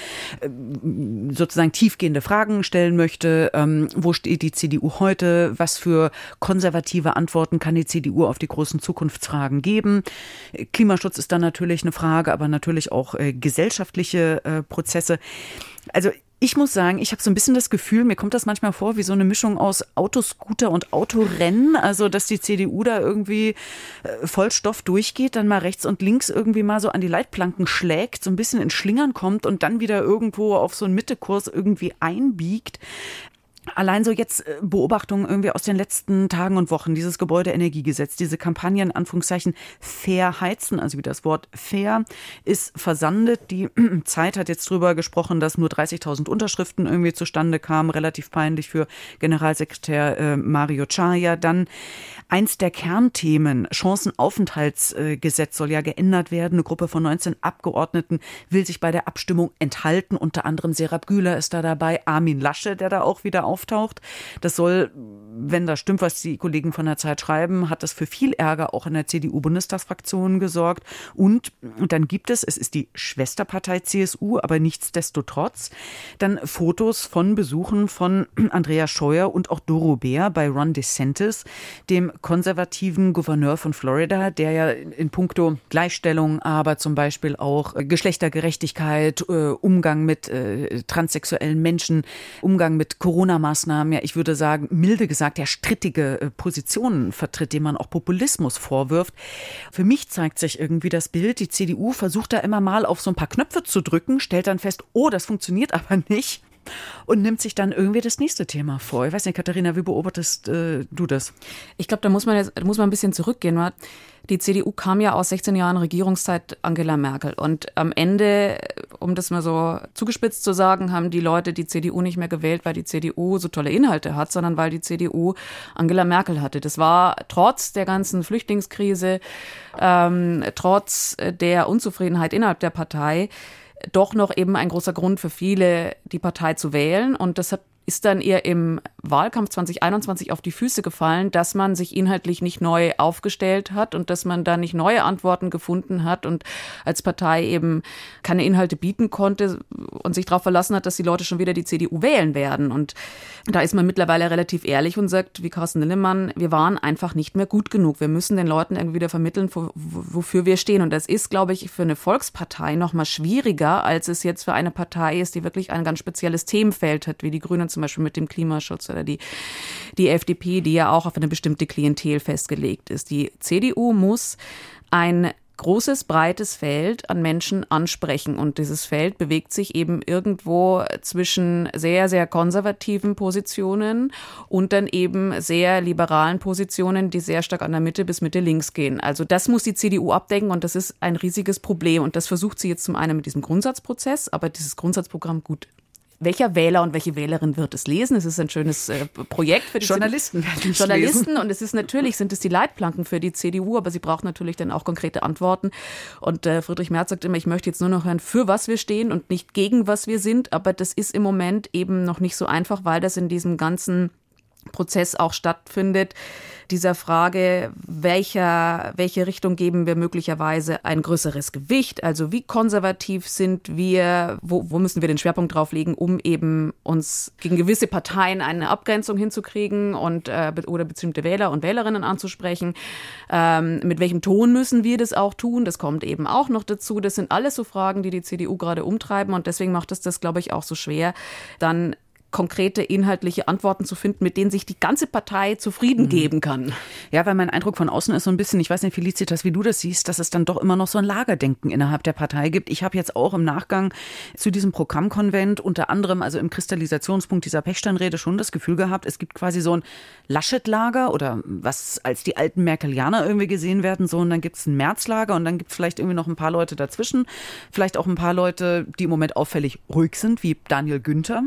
sozusagen tiefgehende Fragen stellen möchte. Wo steht die CDU heute? Was für konservative Antworten kann die CDU auf die großen Zukunftsfragen geben? Klimaschutz ist dann natürlich eine Frage, aber natürlich auch gesellschaftliche Prozesse. Also ich muss sagen, ich habe so ein bisschen das Gefühl, mir kommt das manchmal vor wie so eine Mischung aus Autoscooter und Autorennen. Also, dass die CDU da irgendwie voll Stoff durchgeht, dann mal rechts und links irgendwie mal so an die Leitplanken schlägt, so ein bisschen ins Schlingern kommt und dann wieder irgendwo auf so einen Mittekurs irgendwie einbiegt. Allein so jetzt Beobachtungen irgendwie aus den letzten Tagen und Wochen, dieses Gebäudeenergiegesetz, diese Kampagne in Anführungszeichen fair heizen, also wie das Wort fair ist versandet. Die Zeit hat jetzt drüber gesprochen, dass nur 30.000 Unterschriften irgendwie zustande kamen, relativ peinlich für Generalsekretär Mario Chaya. Dann eins der Kernthemen, Chancenaufenthaltsgesetz soll ja geändert werden. Eine Gruppe von 19 Abgeordneten will sich bei der Abstimmung enthalten. Unter anderem Serap Güler ist da dabei, Armin Laschet, der da auch wieder auftaucht. Das soll, wenn das stimmt, was die Kollegen von der Zeit schreiben, hat das für viel Ärger auch in der CDU-Bundestagsfraktion gesorgt. Und dann gibt es ist die Schwesterpartei CSU, aber nichtsdestotrotz, dann Fotos von Besuchen von Andreas Scheuer und auch Doro Bär bei Ron DeSantis, dem konservativen Gouverneur von Florida, der ja in puncto Gleichstellung, aber zum Beispiel auch Geschlechtergerechtigkeit, Umgang mit transsexuellen Menschen, Umgang mit Corona-Maßnahmen, ja, ich würde sagen, milde gesagt, ja, strittige Positionen vertritt, denen man auch Populismus vorwirft. Für mich zeigt sich irgendwie das Bild, die CDU versucht da immer mal auf so ein paar Knöpfe zu drücken, stellt dann fest, oh, das funktioniert aber nicht. Und nimmt sich dann irgendwie das nächste Thema vor. Ich weiß nicht, Katharina, wie beobachtest du das? Ich glaube, da muss man ein bisschen zurückgehen. Die CDU kam ja aus 16 Jahren Regierungszeit Angela Merkel. Und am Ende, um das mal so zugespitzt zu sagen, haben die Leute die CDU nicht mehr gewählt, weil die CDU so tolle Inhalte hat, sondern weil die CDU Angela Merkel hatte. Das war trotz der ganzen Flüchtlingskrise, trotz der Unzufriedenheit innerhalb der Partei, doch noch eben ein großer Grund für viele, die Partei zu wählen. Und deshalb ist dann ihr im Wahlkampf 2021 auf die Füße gefallen, dass man sich inhaltlich nicht neu aufgestellt hat und dass man da nicht neue Antworten gefunden hat und als Partei eben keine Inhalte bieten konnte und sich darauf verlassen hat, dass die Leute schon wieder die CDU wählen werden. Und da ist man mittlerweile relativ ehrlich und sagt, wie Carsten Linnemann, wir waren einfach nicht mehr gut genug. Wir müssen den Leuten irgendwie wieder vermitteln, wofür wir stehen. Und das ist, glaube ich, für eine Volkspartei noch mal schwieriger, als es jetzt für eine Partei ist, die wirklich ein ganz spezielles Themenfeld hat, wie die Grünen zum Beispiel mit dem Klimaschutz oder die FDP, die ja auch auf eine bestimmte Klientel festgelegt ist. Die CDU muss ein großes, breites Feld an Menschen ansprechen. Und dieses Feld bewegt sich eben irgendwo zwischen sehr, sehr konservativen Positionen und dann eben sehr liberalen Positionen, die sehr stark an der Mitte bis Mitte links gehen. Also das muss die CDU abdecken und das ist ein riesiges Problem. Und das versucht sie jetzt zum einen mit diesem Grundsatzprozess, aber dieses Grundsatzprogramm gut. Welcher Wähler und welche Wählerin wird es lesen? Es ist ein schönes Projekt für die Journalisten. Journalisten und es ist natürlich, sind es die Leitplanken für die CDU, aber sie braucht natürlich dann auch konkrete Antworten. Und Friedrich Merz sagt immer, ich möchte jetzt nur noch hören, für was wir stehen und nicht gegen was wir sind. Aber das ist im Moment eben noch nicht so einfach, weil das in diesem ganzen Prozess auch stattfindet, dieser Frage, welche Richtung geben wir möglicherweise ein größeres Gewicht, also wie konservativ sind wir, wo müssen wir den Schwerpunkt drauf legen, um eben uns gegen gewisse Parteien eine Abgrenzung hinzukriegen und oder bestimmte Wähler und Wählerinnen anzusprechen. Mit welchem Ton müssen wir das auch tun? Das kommt eben auch noch dazu. Das sind alles so Fragen, die die CDU gerade umtreiben und deswegen macht es das, glaube ich, auch so schwer, dann konkrete inhaltliche Antworten zu finden, mit denen sich die ganze Partei zufrieden geben kann. Ja, weil mein Eindruck von außen ist so ein bisschen, ich weiß nicht, Felicitas, wie du das siehst, dass es dann doch immer noch so ein Lagerdenken innerhalb der Partei gibt. Ich habe jetzt auch im Nachgang zu diesem Programmkonvent unter anderem, also im Kristallisationspunkt dieser Pechstein-Rede schon das Gefühl gehabt, es gibt quasi so ein Laschet-Lager oder was als die alten Merkelianer irgendwie gesehen werden, so, und dann gibt es ein Merz-Lager und dann gibt es vielleicht irgendwie noch ein paar Leute dazwischen, vielleicht auch ein paar Leute, die im Moment auffällig ruhig sind, wie Daniel Günther.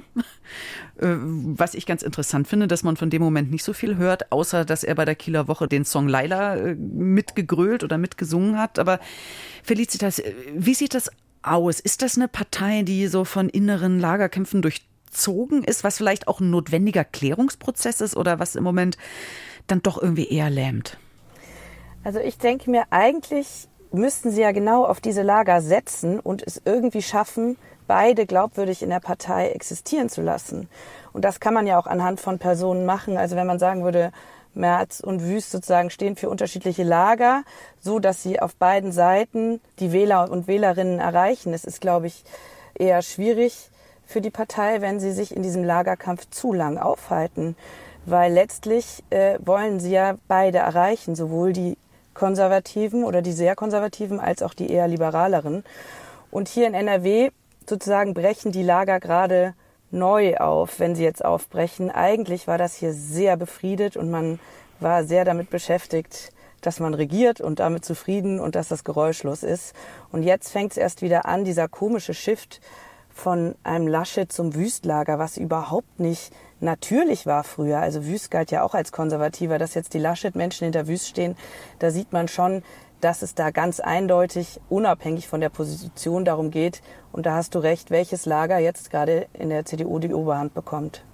Was ich ganz interessant finde, dass man von dem Moment nicht so viel hört, außer dass er bei der Kieler Woche den Song Laila mitgegrölt oder mitgesungen hat. Aber Felicitas, wie sieht das aus? Ist das eine Partei, die so von inneren Lagerkämpfen durchzogen ist, was vielleicht auch ein notwendiger Klärungsprozess ist oder was im Moment dann doch irgendwie eher lähmt? Also ich denke mir, eigentlich müssten sie ja genau auf diese Lager setzen und es irgendwie schaffen, beide glaubwürdig in der Partei existieren zu lassen. Und das kann man ja auch anhand von Personen machen. Also wenn man sagen würde, Merz und Wüst sozusagen stehen für unterschiedliche Lager, so dass sie auf beiden Seiten die Wähler und Wählerinnen erreichen. Es ist, glaube ich, eher schwierig für die Partei, wenn sie sich in diesem Lagerkampf zu lang aufhalten. Weil letztlich wollen sie ja beide erreichen, sowohl die Konservativen oder die sehr Konservativen als auch die eher Liberaleren. Und hier in NRW sozusagen brechen die Lager gerade neu auf, wenn sie jetzt aufbrechen. Eigentlich war das hier sehr befriedet und man war sehr damit beschäftigt, dass man regiert und damit zufrieden und dass das geräuschlos ist. Und jetzt fängt es erst wieder an, dieser komische Shift von einem Laschet zum Wüstlager, was überhaupt nicht natürlich war früher. Also Wüst galt ja auch als Konservativer, dass jetzt die Laschet-Menschen hinter Wüst stehen, da sieht man schon, dass es da ganz eindeutig, unabhängig von der Position darum geht. Und da hast du recht, welches Lager jetzt gerade in der CDU die Oberhand bekommt.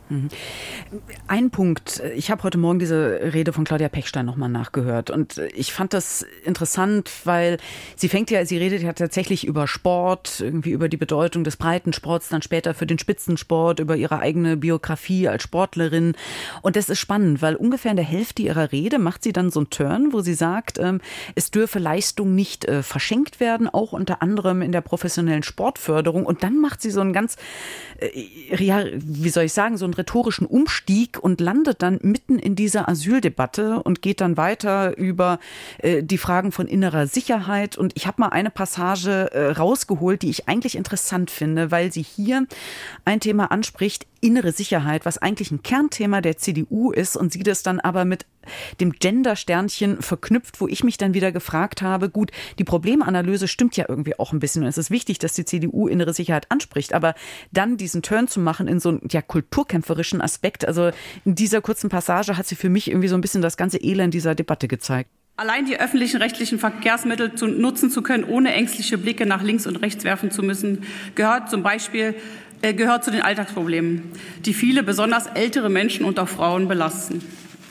Ein Punkt. Ich habe heute Morgen diese Rede von Claudia Pechstein nochmal nachgehört und ich fand das interessant, weil sie redet ja tatsächlich über Sport, irgendwie über die Bedeutung des Breitensports, dann später für den Spitzensport, über ihre eigene Biografie als Sportlerin. Und das ist spannend, weil ungefähr in der Hälfte ihrer Rede macht sie dann so einen Turn, wo sie sagt, es dürfe Leistung nicht verschenkt werden, auch unter anderem in der professionellen Sportförderung. Und dann macht sie so einen ganz, so einen rhetorischen Umstieg und landet dann mitten in dieser Asyldebatte und geht dann weiter über die Fragen von innerer Sicherheit. Und ich habe mal eine Passage rausgeholt, die ich eigentlich interessant finde, weil sie hier ein Thema anspricht, innere Sicherheit, was eigentlich ein Kernthema der CDU ist und sie das dann aber mit dem Gender-Sternchen verknüpft, wo ich mich dann wieder gefragt habe, gut, die Problemanalyse stimmt ja irgendwie auch ein bisschen und es ist wichtig, dass die CDU innere Sicherheit anspricht, aber dann diesen Turn zu machen in so einen kulturkämpferischen Aspekt, also in dieser kurzen Passage hat sie für mich irgendwie so ein bisschen das ganze Elend dieser Debatte gezeigt. Allein die öffentlichen rechtlichen Verkehrsmittel nutzen zu können, ohne ängstliche Blicke nach links und rechts werfen zu müssen, gehört zu den Alltagsproblemen, die viele, besonders ältere Menschen und auch Frauen belasten.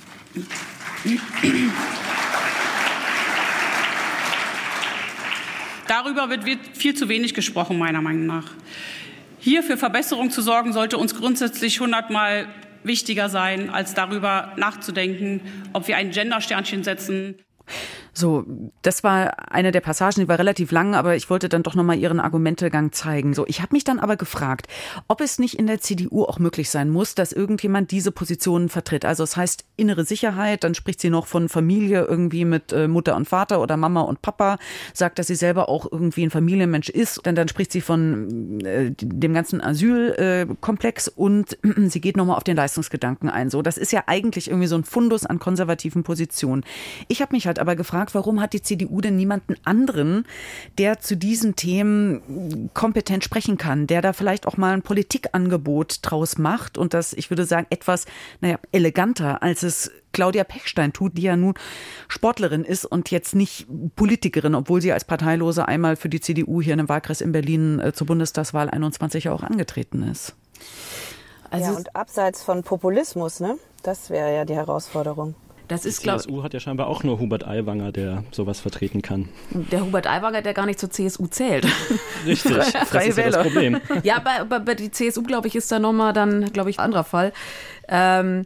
Darüber wird viel zu wenig gesprochen, meiner Meinung nach. Hier für Verbesserung zu sorgen, sollte uns grundsätzlich 100-mal wichtiger sein, als darüber nachzudenken, ob wir ein Gender-Sternchen setzen. So, das war eine der Passagen, die war relativ lang, aber ich wollte dann doch nochmal ihren Argumentegang zeigen. So, ich habe mich dann aber gefragt, ob es nicht in der CDU auch möglich sein muss, dass irgendjemand diese Positionen vertritt. Also es heißt innere Sicherheit, dann spricht sie noch von Familie irgendwie mit Mutter und Vater oder Mama und Papa, sagt, dass sie selber auch irgendwie ein Familienmensch ist. Dann spricht sie von dem ganzen Asylkomplex und sie geht nochmal auf den Leistungsgedanken ein. So, das ist ja eigentlich irgendwie so ein Fundus an konservativen Positionen. Ich habe mich halt aber gefragt, warum hat die CDU denn niemanden anderen, der zu diesen Themen kompetent sprechen kann, der da vielleicht auch mal ein Politikangebot draus macht und das, ich würde sagen, etwas eleganter, als es Claudia Pechstein tut, die ja nun Sportlerin ist und jetzt nicht Politikerin, obwohl sie als Parteilose einmal für die CDU hier in einem Wahlkreis in Berlin zur Bundestagswahl 21 auch angetreten ist. Also und abseits von Populismus, ne? Das wäre ja die Herausforderung. Das ist, die CSU hat ja scheinbar auch nur Hubert Aiwanger, der sowas vertreten kann. Der Hubert Aiwanger, der gar nicht zur CSU zählt. Richtig, das ist ja das Problem. Ja, aber die CSU, glaube ich, ist da nochmal dann, glaube ich, ein anderer Fall.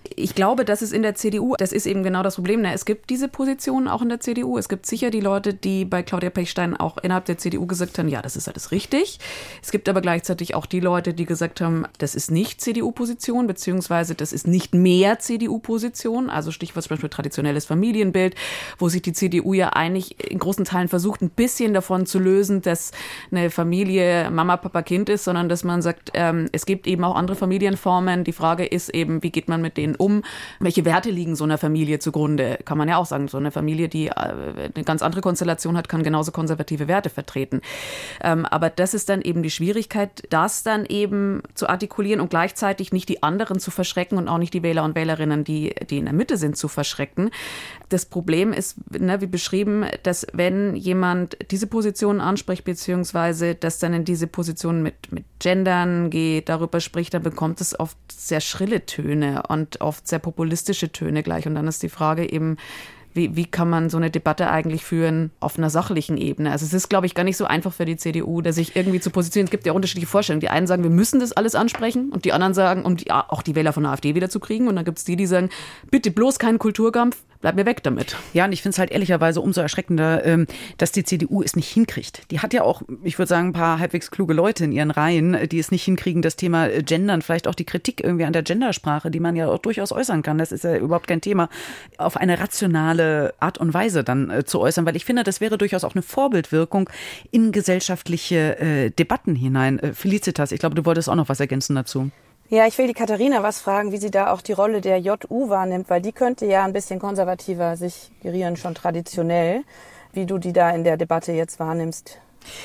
Ich glaube, dass es in der CDU, das ist eben genau das Problem. Es gibt diese Position auch in der CDU. Es gibt sicher die Leute, die bei Claudia Pechstein auch innerhalb der CDU gesagt haben, ja, das ist alles richtig. Es gibt aber gleichzeitig auch die Leute, die gesagt haben, das ist nicht CDU-Position, beziehungsweise das ist nicht mehr CDU-Position. Also Stichwort zum Beispiel traditionelles Familienbild, wo sich die CDU ja eigentlich in großen Teilen versucht, ein bisschen davon zu lösen, dass eine Familie Mama, Papa, Kind ist, sondern dass man sagt, es gibt eben auch andere Familienformen. Die Frage ist eben, wie geht man mit denen um? Welche Werte liegen so einer Familie zugrunde? Kann man ja auch sagen, so eine Familie, die eine ganz andere Konstellation hat, kann genauso konservative Werte vertreten. Aber das ist dann eben die Schwierigkeit, das dann eben zu artikulieren und gleichzeitig nicht die anderen zu verschrecken und auch nicht die Wähler und Wählerinnen, die in der Mitte sind, zu verschrecken. Das Problem ist, wie beschrieben, dass wenn jemand diese Position anspricht, beziehungsweise das dann in diese Position mit Gendern geht, darüber spricht, dann bekommt es oft sehr schrille Töne und oft sehr populistische Töne gleich. Und dann ist die Frage eben, wie kann man so eine Debatte eigentlich führen auf einer sachlichen Ebene? Also es ist, glaube ich, gar nicht so einfach für die CDU, da sich irgendwie zu positionieren. Es gibt ja unterschiedliche Vorstellungen. Die einen sagen, wir müssen das alles ansprechen und die anderen sagen, auch die Wähler von der AfD wiederzukriegen. Und dann gibt es die sagen, bitte bloß keinen Kulturkampf, bleib mir weg damit. Ja, und ich finde es halt ehrlicherweise umso erschreckender, dass die CDU es nicht hinkriegt. Die hat ja auch, ich würde sagen, ein paar halbwegs kluge Leute in ihren Reihen, die es nicht hinkriegen, das Thema Gendern, vielleicht auch die Kritik irgendwie an der Gendersprache, die man ja auch durchaus äußern kann, das ist ja überhaupt kein Thema, auf eine rationale Art und Weise dann zu äußern, weil ich finde, das wäre durchaus auch eine Vorbildwirkung in gesellschaftliche Debatten hinein. Felicitas, ich glaube, du wolltest auch noch was ergänzen dazu. Ja, ich will die Katharina was fragen, wie sie da auch die Rolle der JU wahrnimmt, weil die könnte ja ein bisschen konservativer sich gerieren, schon traditionell, wie du die da in der Debatte jetzt wahrnimmst.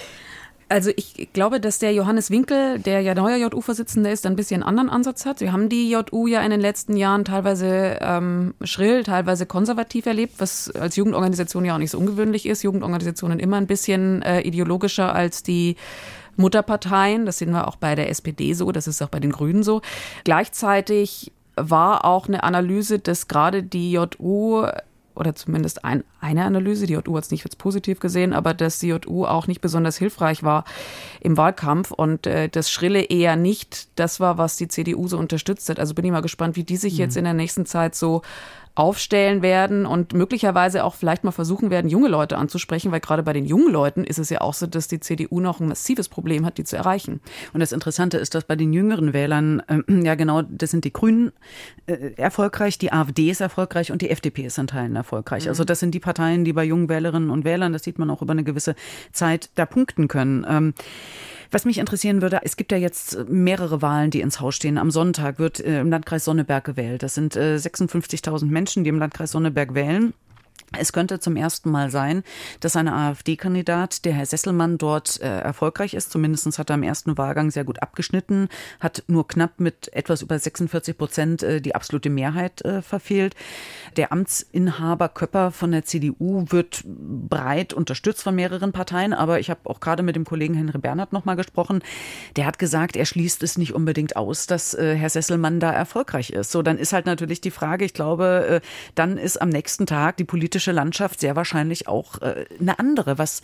Also ich glaube, dass der Johannes Winkel, der ja neuer JU-Vorsitzender ist, ein bisschen einen anderen Ansatz hat. Wir haben die JU ja in den letzten Jahren teilweise schrill, teilweise konservativ erlebt, was als Jugendorganisation ja auch nicht so ungewöhnlich ist. Jugendorganisationen immer ein bisschen ideologischer als die Mutterparteien. Das sehen wir auch bei der SPD so, das ist auch bei den Grünen so. Gleichzeitig war auch eine Analyse, dass gerade die JU, oder zumindest eine Analyse, die JU hat es nicht jetzt positiv gesehen, aber dass die JU auch nicht besonders hilfreich war im Wahlkampf und das Schrille eher nicht das war, was die CDU so unterstützt hat. Also bin ich mal gespannt, wie die sich jetzt in der nächsten Zeit so aufstellen werden und möglicherweise auch vielleicht mal versuchen werden, junge Leute anzusprechen, weil gerade bei den jungen Leuten ist es ja auch so, dass die CDU noch ein massives Problem hat, die zu erreichen. Und das Interessante ist, dass bei den jüngeren Wählern, ja genau, das sind die Grünen erfolgreich, die AfD ist erfolgreich und die FDP ist in Teilen erfolgreich. Also das sind die Parteien, die bei jungen Wählerinnen und Wählern, das sieht man auch über eine gewisse Zeit, da punkten können. Was mich interessieren würde, es gibt ja jetzt mehrere Wahlen, die ins Haus stehen. Am Sonntag wird im Landkreis Sonneberg gewählt. Das sind 56.000 Menschen, die im Landkreis Sonneberg wählen. Es könnte zum ersten Mal sein, dass ein AfD-Kandidat, der Herr Sesselmann, dort erfolgreich ist. Zumindest hat er im ersten Wahlgang sehr gut abgeschnitten, hat nur knapp mit etwas über 46% die absolute Mehrheit verfehlt. Der Amtsinhaber Köpper von der CDU wird breit unterstützt von mehreren Parteien. Aber ich habe auch gerade mit dem Kollegen Henry Bernhard noch mal gesprochen. Der hat gesagt, er schließt es nicht unbedingt aus, dass Herr Sesselmann da erfolgreich ist. So, dann ist halt natürlich die Frage, ich glaube, dann ist am nächsten Tag die politische Landschaft sehr wahrscheinlich auch eine andere. Was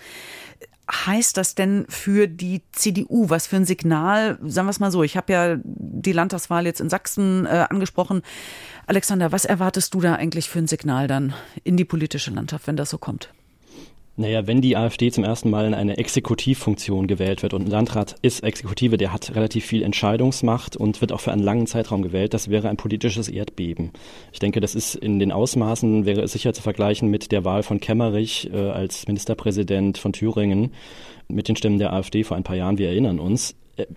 heißt das denn für die CDU? Was für ein Signal? Sagen wir es mal so, ich habe ja die Landtagswahl jetzt in Sachsen angesprochen. Alexander, was erwartest du da eigentlich für ein Signal dann in die politische Landschaft, wenn das so kommt? Naja, wenn die AfD zum ersten Mal in eine Exekutivfunktion gewählt wird und ein Landrat ist Exekutive, der hat relativ viel Entscheidungsmacht und wird auch für einen langen Zeitraum gewählt, das wäre ein politisches Erdbeben. Ich denke, das ist in den Ausmaßen, wäre es sicher zu vergleichen mit der Wahl von Kemmerich als Ministerpräsident von Thüringen mit den Stimmen der AfD vor ein paar Jahren. Wir erinnern uns.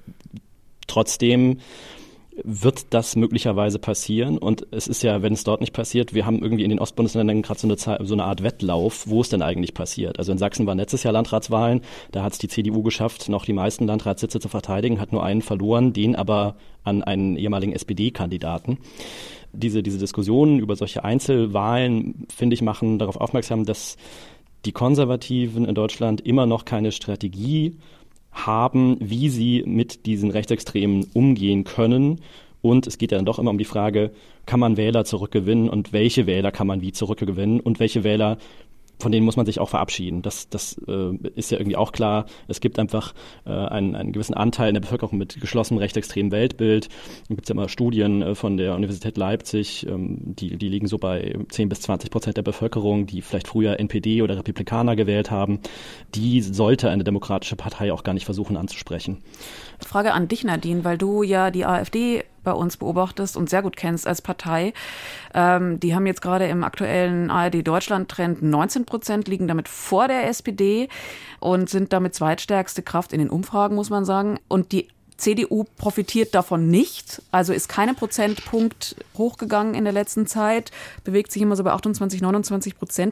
Trotzdem wird das möglicherweise passieren. Und es ist ja, wenn es dort nicht passiert, wir haben irgendwie in den Ostbundesländern gerade so eine Art Wettlauf, wo es denn eigentlich passiert. Also in Sachsen waren letztes Jahr Landratswahlen, da hat es die CDU geschafft, noch die meisten Landratssitze zu verteidigen, hat nur einen verloren, den aber an einen ehemaligen SPD-Kandidaten. Diese Diskussionen über solche Einzelwahlen, finde ich, machen darauf aufmerksam, dass die Konservativen in Deutschland immer noch keine Strategie haben, wie sie mit diesen Rechtsextremen umgehen können. Und es geht ja dann doch immer um die Frage, kann man Wähler zurückgewinnen und welche Wähler kann man wie zurückgewinnen und welche Wähler von denen muss man sich auch verabschieden. Das ist ja irgendwie auch klar. Es gibt einfach einen gewissen Anteil in der Bevölkerung mit geschlossenem rechtsextremen Weltbild. Da gibt es ja immer Studien von der Universität Leipzig, die liegen so bei 10-20% der Bevölkerung, die vielleicht früher NPD oder Republikaner gewählt haben. Die sollte eine demokratische Partei auch gar nicht versuchen anzusprechen. Frage an dich, Nadine, weil du ja die AfD bei uns beobachtest und sehr gut kennst als Partei. Die haben jetzt gerade im aktuellen ARD-Deutschland-Trend 19%, liegen damit vor der SPD und sind damit zweitstärkste Kraft in den Umfragen, muss man sagen. Und die CDU profitiert davon nicht, also ist keine Prozentpunkt hochgegangen in der letzten Zeit, bewegt sich immer so bei 28-29%.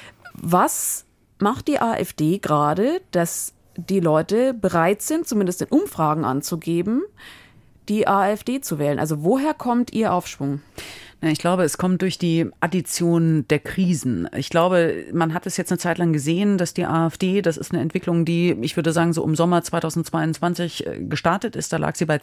Was macht die AfD gerade, dass die Leute bereit sind, zumindest in Umfragen anzugeben, die AfD zu wählen? Also woher kommt Ihr Aufschwung? Ich glaube, es kommt durch die Addition der Krisen. Ich glaube, man hat es jetzt eine Zeit lang gesehen, dass die AfD, das ist eine Entwicklung, die, ich würde sagen, so im Sommer 2022 gestartet ist. Da lag sie bei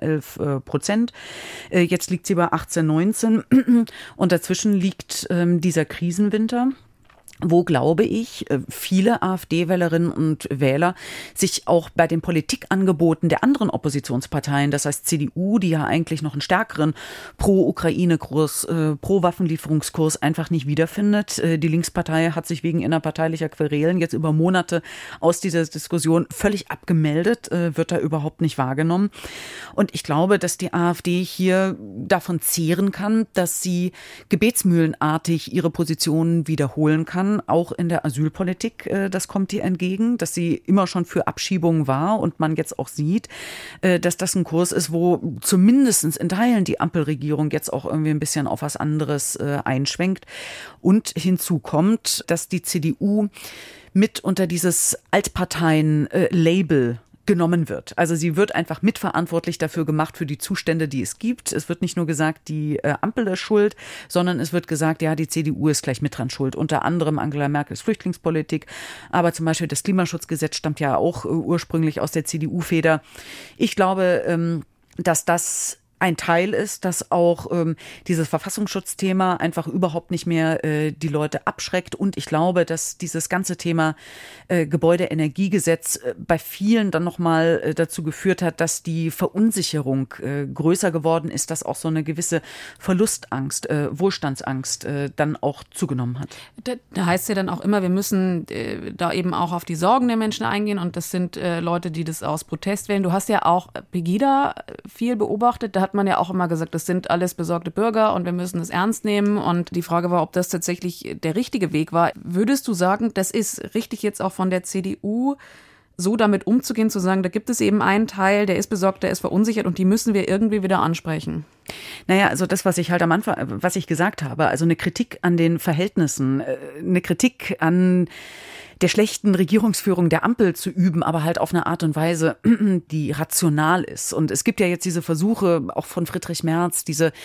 10-11%. Jetzt liegt sie bei 18-19%. Und dazwischen liegt dieser Krisenwinter, wo, glaube ich, viele AfD-Wählerinnen und Wähler sich auch bei den Politikangeboten der anderen Oppositionsparteien, das heißt CDU, die ja eigentlich noch einen stärkeren Pro-Ukraine-Kurs, Pro-Waffenlieferungskurs einfach nicht wiederfindet. Die Linkspartei hat sich wegen innerparteilicher Querelen jetzt über Monate aus dieser Diskussion völlig abgemeldet, wird da überhaupt nicht wahrgenommen. Und ich glaube, dass die AfD hier davon zehren kann, dass sie gebetsmühlenartig ihre Positionen wiederholen kann, auch in der Asylpolitik, das kommt ihr entgegen, dass sie immer schon für Abschiebungen war und man jetzt auch sieht, dass das ein Kurs ist, wo zumindest in Teilen die Ampelregierung jetzt auch irgendwie ein bisschen auf was anderes einschwenkt. Und hinzu kommt, dass die CDU mit unter dieses Altparteien-Label genommen wird. Also sie wird einfach mitverantwortlich dafür gemacht, für die Zustände, die es gibt. Es wird nicht nur gesagt, die Ampel ist schuld, sondern es wird gesagt, ja, die CDU ist gleich mit dran schuld. Unter anderem Angela Merkels Flüchtlingspolitik, aber zum Beispiel das Klimaschutzgesetz stammt ja auch ursprünglich aus der CDU-Feder. Ich glaube, dass das ein Teil ist, dass auch dieses Verfassungsschutzthema einfach überhaupt nicht mehr die Leute abschreckt. Und ich glaube, dass dieses ganze Thema Gebäudeenergiegesetz bei vielen dann nochmal dazu geführt hat, dass die Verunsicherung größer geworden ist, dass auch so eine gewisse Verlustangst, Wohlstandsangst dann auch zugenommen hat. Da heißt es ja dann auch immer, wir müssen da eben auch auf die Sorgen der Menschen eingehen. Und das sind Leute, die das aus Protest wählen. Du hast ja auch Pegida viel beobachtet. Da hat man ja auch immer gesagt, das sind alles besorgte Bürger und wir müssen es ernst nehmen. Und die Frage war, ob das tatsächlich der richtige Weg war. Würdest du sagen, das ist richtig jetzt auch von der CDU, so damit umzugehen, zu sagen, da gibt es eben einen Teil, der ist besorgt, der ist verunsichert und die müssen wir irgendwie wieder ansprechen? Naja, also das, was ich halt am Anfang, was ich gesagt habe, also eine Kritik an den Verhältnissen, eine Kritik an der schlechten Regierungsführung der Ampel zu üben, aber halt auf eine Art und Weise, die rational ist. Und es gibt ja jetzt diese Versuche, auch von Friedrich Merz, diese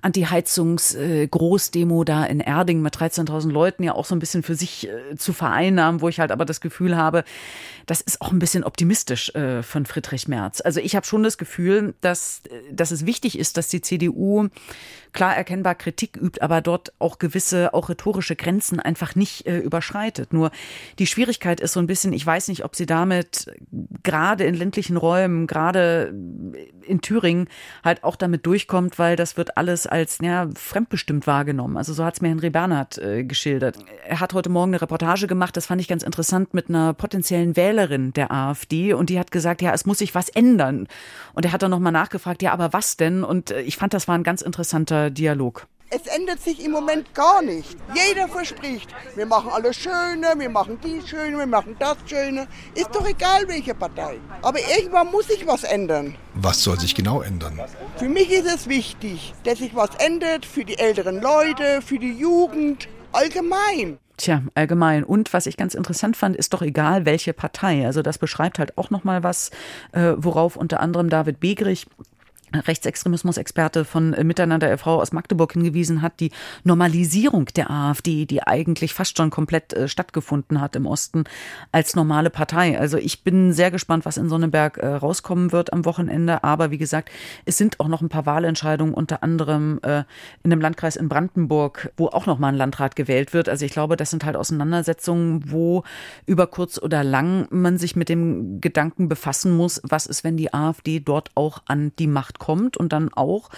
Anti-Heizungs-Großdemo da in Erding mit 13.000 Leuten ja auch so ein bisschen für sich zu vereinnahmen, wo ich halt aber das Gefühl habe, das ist auch ein bisschen optimistisch von Friedrich Merz. Also ich habe schon das Gefühl, dass es wichtig ist, dass die CDU klar erkennbar Kritik übt, aber dort auch gewisse, auch rhetorische Grenzen einfach nicht überschreitet. Nur die Schwierigkeit ist so ein bisschen, ich weiß nicht, ob sie damit gerade in ländlichen Räumen, gerade in Thüringen halt auch damit durchkommt, weil das wird alles als fremdbestimmt wahrgenommen. Also so hat es mir Henry Bernhard geschildert. Er hat heute Morgen eine Reportage gemacht, das fand ich ganz interessant, mit einer potenziellen Wählerin der AfD und die hat gesagt, ja, es muss sich was ändern. Und er hat dann nochmal nachgefragt, ja, aber was denn? Und ich fand, das war ein ganz interessanter Dialog. Es ändert sich im Moment gar nicht. Jeder verspricht, wir machen alles schöner, wir machen dies schöner, wir machen das schöner. Ist doch egal, welche Partei. Aber irgendwann muss sich was ändern. Was soll sich genau ändern? Für mich ist es wichtig, dass sich was ändert für die älteren Leute, für die Jugend, allgemein. Tja, allgemein. Und was ich ganz interessant fand, ist doch egal, welche Partei. Also das beschreibt halt auch nochmal was, worauf unter anderem David Begrich Rechtsextremismus-Experte von Miteinander e.V. aus Magdeburg hingewiesen hat, die Normalisierung der AfD, die eigentlich fast schon komplett stattgefunden hat im Osten als normale Partei. Also ich bin sehr gespannt, was in Sonneberg rauskommen wird am Wochenende. Aber wie gesagt, es sind auch noch ein paar Wahlentscheidungen, unter anderem in einem Landkreis in Brandenburg, wo auch noch mal ein Landrat gewählt wird. Also ich glaube, das sind halt Auseinandersetzungen, wo über kurz oder lang man sich mit dem Gedanken befassen muss, was ist, wenn die AfD dort auch an die Macht kommt und dann auch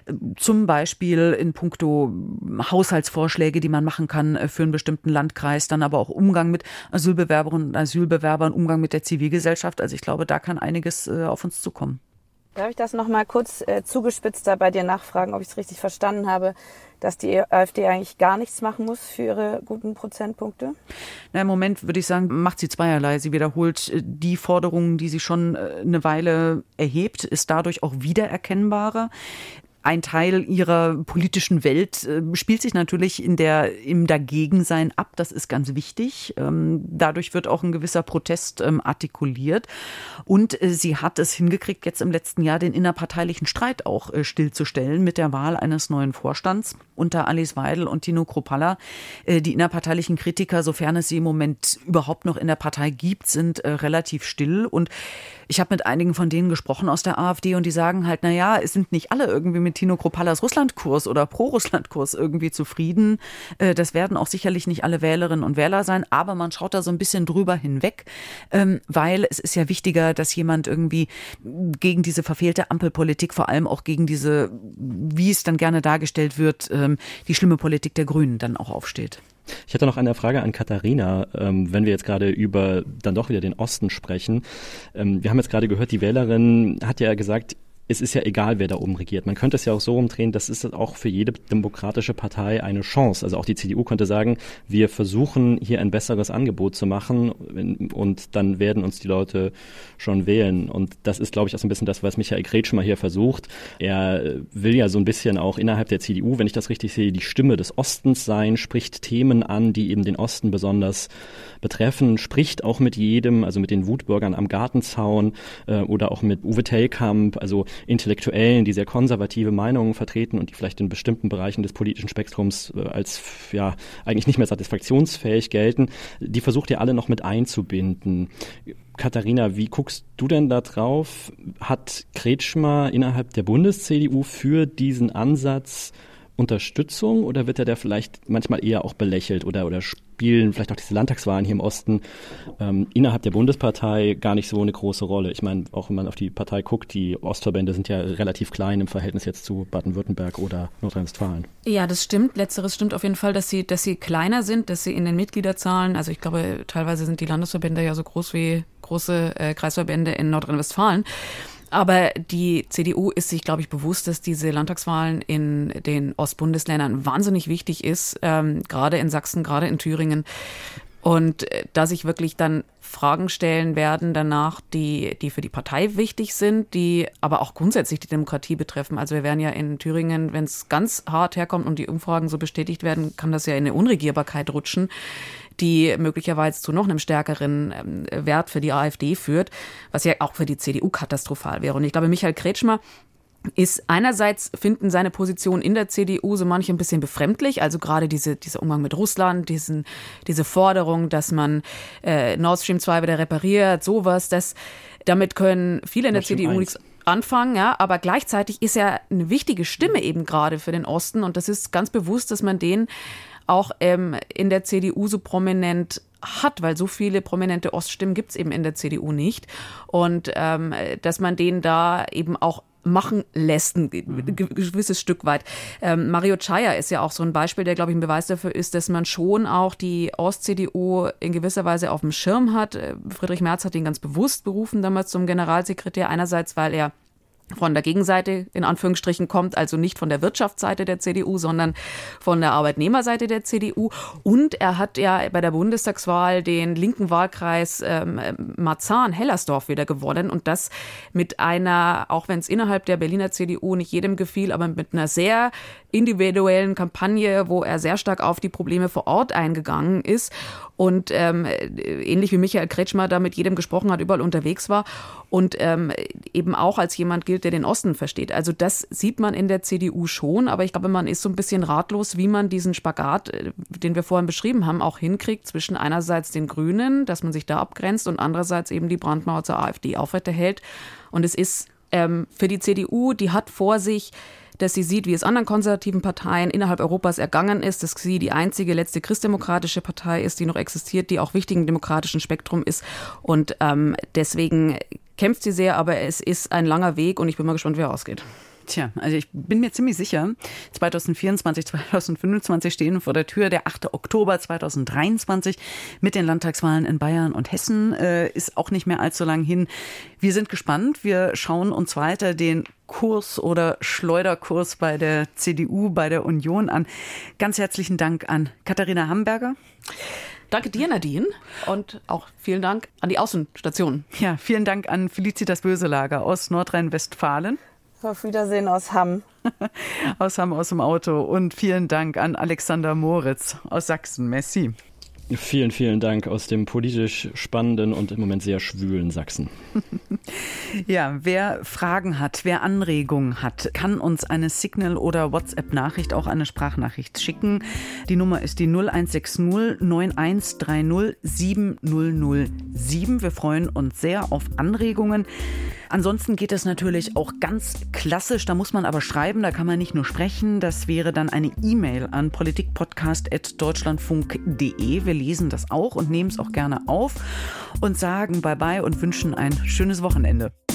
zum Beispiel in puncto Haushaltsvorschläge, die man machen kann für einen bestimmten Landkreis, dann aber auch Umgang mit Asylbewerberinnen und Asylbewerbern, Umgang mit der Zivilgesellschaft. Also ich glaube, da kann einiges auf uns zukommen. Darf ich das noch mal kurz zugespitzter bei dir nachfragen, ob ich es richtig verstanden habe, dass die AfD eigentlich gar nichts machen muss für ihre guten Prozentpunkte? Na, im Moment würde ich sagen, macht sie zweierlei. Sie wiederholt die Forderungen, die sie schon eine Weile erhebt, ist dadurch auch wiedererkennbarer. Ein Teil ihrer politischen Welt spielt sich natürlich im Dagegensein ab. Das ist ganz wichtig. Dadurch wird auch ein gewisser Protest artikuliert. Und sie hat es hingekriegt, jetzt im letzten Jahr den innerparteilichen Streit auch stillzustellen mit der Wahl eines neuen Vorstands unter Alice Weidel und Tino Kruppalla. Die innerparteilichen Kritiker, sofern es sie im Moment überhaupt noch in der Partei gibt, sind relativ still. Und ich habe mit einigen von denen gesprochen aus der AfD und die sagen halt, naja, es sind nicht alle irgendwie mit Tino Kruppallas Russlandkurs oder Pro-Russland-Kurs irgendwie zufrieden. Das werden auch sicherlich nicht alle Wählerinnen und Wähler sein, aber man schaut da so ein bisschen drüber hinweg, weil es ist ja wichtiger, dass jemand irgendwie gegen diese verfehlte Ampelpolitik, vor allem auch gegen diese, wie es dann gerne dargestellt wird, die schlimme Politik der Grünen dann auch aufsteht. Ich hätte noch eine Frage an Katharina, wenn wir jetzt gerade über dann doch wieder den Osten sprechen. Wir haben jetzt gerade gehört, die Wählerin hat ja gesagt, es ist ja egal, wer da oben regiert. Man könnte es ja auch so umdrehen, das ist auch für jede demokratische Partei eine Chance. Also auch die CDU könnte sagen, wir versuchen hier ein besseres Angebot zu machen und dann werden uns die Leute schon wählen. Und das ist, glaube ich, auch so ein bisschen das, was Michael Kretschmer hier versucht. Er will ja so ein bisschen auch innerhalb der CDU, wenn ich das richtig sehe, die Stimme des Ostens sein, spricht Themen an, die eben den Osten besonders betreffen, spricht auch mit jedem, also mit den Wutbürgern am Gartenzaun oder auch mit Uwe Tellkamp, also Intellektuellen, die sehr konservative Meinungen vertreten und die vielleicht in bestimmten Bereichen des politischen Spektrums als ja eigentlich nicht mehr satisfaktionsfähig gelten, die versucht ihr alle noch mit einzubinden. Katharina, wie guckst du denn da drauf? Hat Kretschmer innerhalb der Bundes-CDU für diesen Ansatz Unterstützung oder wird er da vielleicht manchmal eher auch belächelt oder spielen vielleicht auch diese Landtagswahlen hier im Osten innerhalb der Bundespartei gar nicht so eine große Rolle? Ich meine, auch wenn man auf die Partei guckt, die Ostverbände sind ja relativ klein im Verhältnis jetzt zu Baden-Württemberg oder Nordrhein-Westfalen. Ja, das stimmt. Letzteres stimmt auf jeden Fall, dass sie kleiner sind, dass sie in den Mitgliederzahlen, also ich glaube, teilweise sind die Landesverbände ja so groß wie große Kreisverbände in Nordrhein-Westfalen. Aber die CDU ist sich, glaube ich, bewusst, dass diese Landtagswahlen in den Ostbundesländern wahnsinnig wichtig ist, gerade in Sachsen, gerade in Thüringen. Und da sich wirklich dann Fragen stellen werden danach, die für die Partei wichtig sind, die aber auch grundsätzlich die Demokratie betreffen. Also wir werden ja in Thüringen, wenn es ganz hart herkommt und die Umfragen so bestätigt werden, kann das ja in eine Unregierbarkeit rutschen, die möglicherweise zu noch einem stärkeren Wert für die AfD führt, was ja auch für die CDU katastrophal wäre. Und ich glaube, Michael Kretschmer ist einerseits, finden seine Position in der CDU so manche ein bisschen befremdlich, also gerade dieser Umgang mit Russland, diese Forderung, dass man Nord Stream 2 wieder repariert, sowas, damit können viele in der CDU nichts anfangen, ja, aber gleichzeitig ist er eine wichtige Stimme eben gerade für den Osten und das ist ganz bewusst, dass man den auch in der CDU so prominent hat, weil so viele prominente Oststimmen gibt es eben in der CDU nicht und dass man den da eben auch machen lässt, ein gewisses Stück weit. Mario Czaja ist ja auch so ein Beispiel, der, glaube ich, ein Beweis dafür ist, dass man schon auch die Ost-CDU in gewisser Weise auf dem Schirm hat. Friedrich Merz hat ihn ganz bewusst berufen damals zum Generalsekretär. Einerseits, weil er von der Gegenseite in Anführungsstrichen kommt, also nicht von der Wirtschaftsseite der CDU, sondern von der Arbeitnehmerseite der CDU. Und er hat ja bei der Bundestagswahl den linken Wahlkreis Marzahn-Hellersdorf wieder gewonnen und das mit einer, auch wenn es innerhalb der Berliner CDU nicht jedem gefiel, aber mit einer sehr individuellen Kampagne, wo er sehr stark auf die Probleme vor Ort eingegangen ist und ähnlich wie Michael Kretschmer da mit jedem gesprochen hat, überall unterwegs war und eben auch als jemand gilt, Bild, der den Osten versteht. Also das sieht man in der CDU schon, aber ich glaube, man ist so ein bisschen ratlos, wie man diesen Spagat, den wir vorhin beschrieben haben, auch hinkriegt zwischen einerseits den Grünen, dass man sich da abgrenzt und andererseits eben die Brandmauer zur AfD aufrechterhält. Und es ist für die CDU, die hat vor sich, dass sie sieht, wie es anderen konservativen Parteien innerhalb Europas ergangen ist, dass sie die einzige letzte christdemokratische Partei ist, die noch existiert, die auch wichtig im demokratischen Spektrum ist. Und deswegen kämpft sie sehr, aber es ist ein langer Weg und ich bin mal gespannt, wie er ausgeht. Tja, also ich bin mir ziemlich sicher, 2024, 2025 stehen vor der Tür. Der 8. Oktober 2023 mit den Landtagswahlen in Bayern und Hessen ist auch nicht mehr allzu lang hin. Wir sind gespannt. Wir schauen uns weiter den Kurs oder Schleuderkurs bei der CDU, bei der Union an. Ganz herzlichen Dank an Katharina Hamburger. Danke dir, Nadine. Und auch vielen Dank an die Außenstation. Ja, vielen Dank an Felicitas Böselager aus Nordrhein-Westfalen. Auf Wiedersehen aus Hamm. Aus Hamm, aus dem Auto. Und vielen Dank an Alexander Moritz aus Sachsen. Merci. Vielen, vielen Dank aus dem politisch spannenden und im Moment sehr schwülen Sachsen. Ja, wer Fragen hat, wer Anregungen hat, kann uns eine Signal- oder WhatsApp-Nachricht, auch eine Sprachnachricht schicken. Die Nummer ist die 0160 9130 7007. Wir freuen uns sehr auf Anregungen. Ansonsten geht es natürlich auch ganz klassisch, da muss man aber schreiben, da kann man nicht nur sprechen. Das wäre dann eine E-Mail an politikpodcast@deutschlandfunk.de. Wir lesen das auch und nehmen es auch gerne auf und sagen Bye-bye und wünschen ein schönes Wochenende.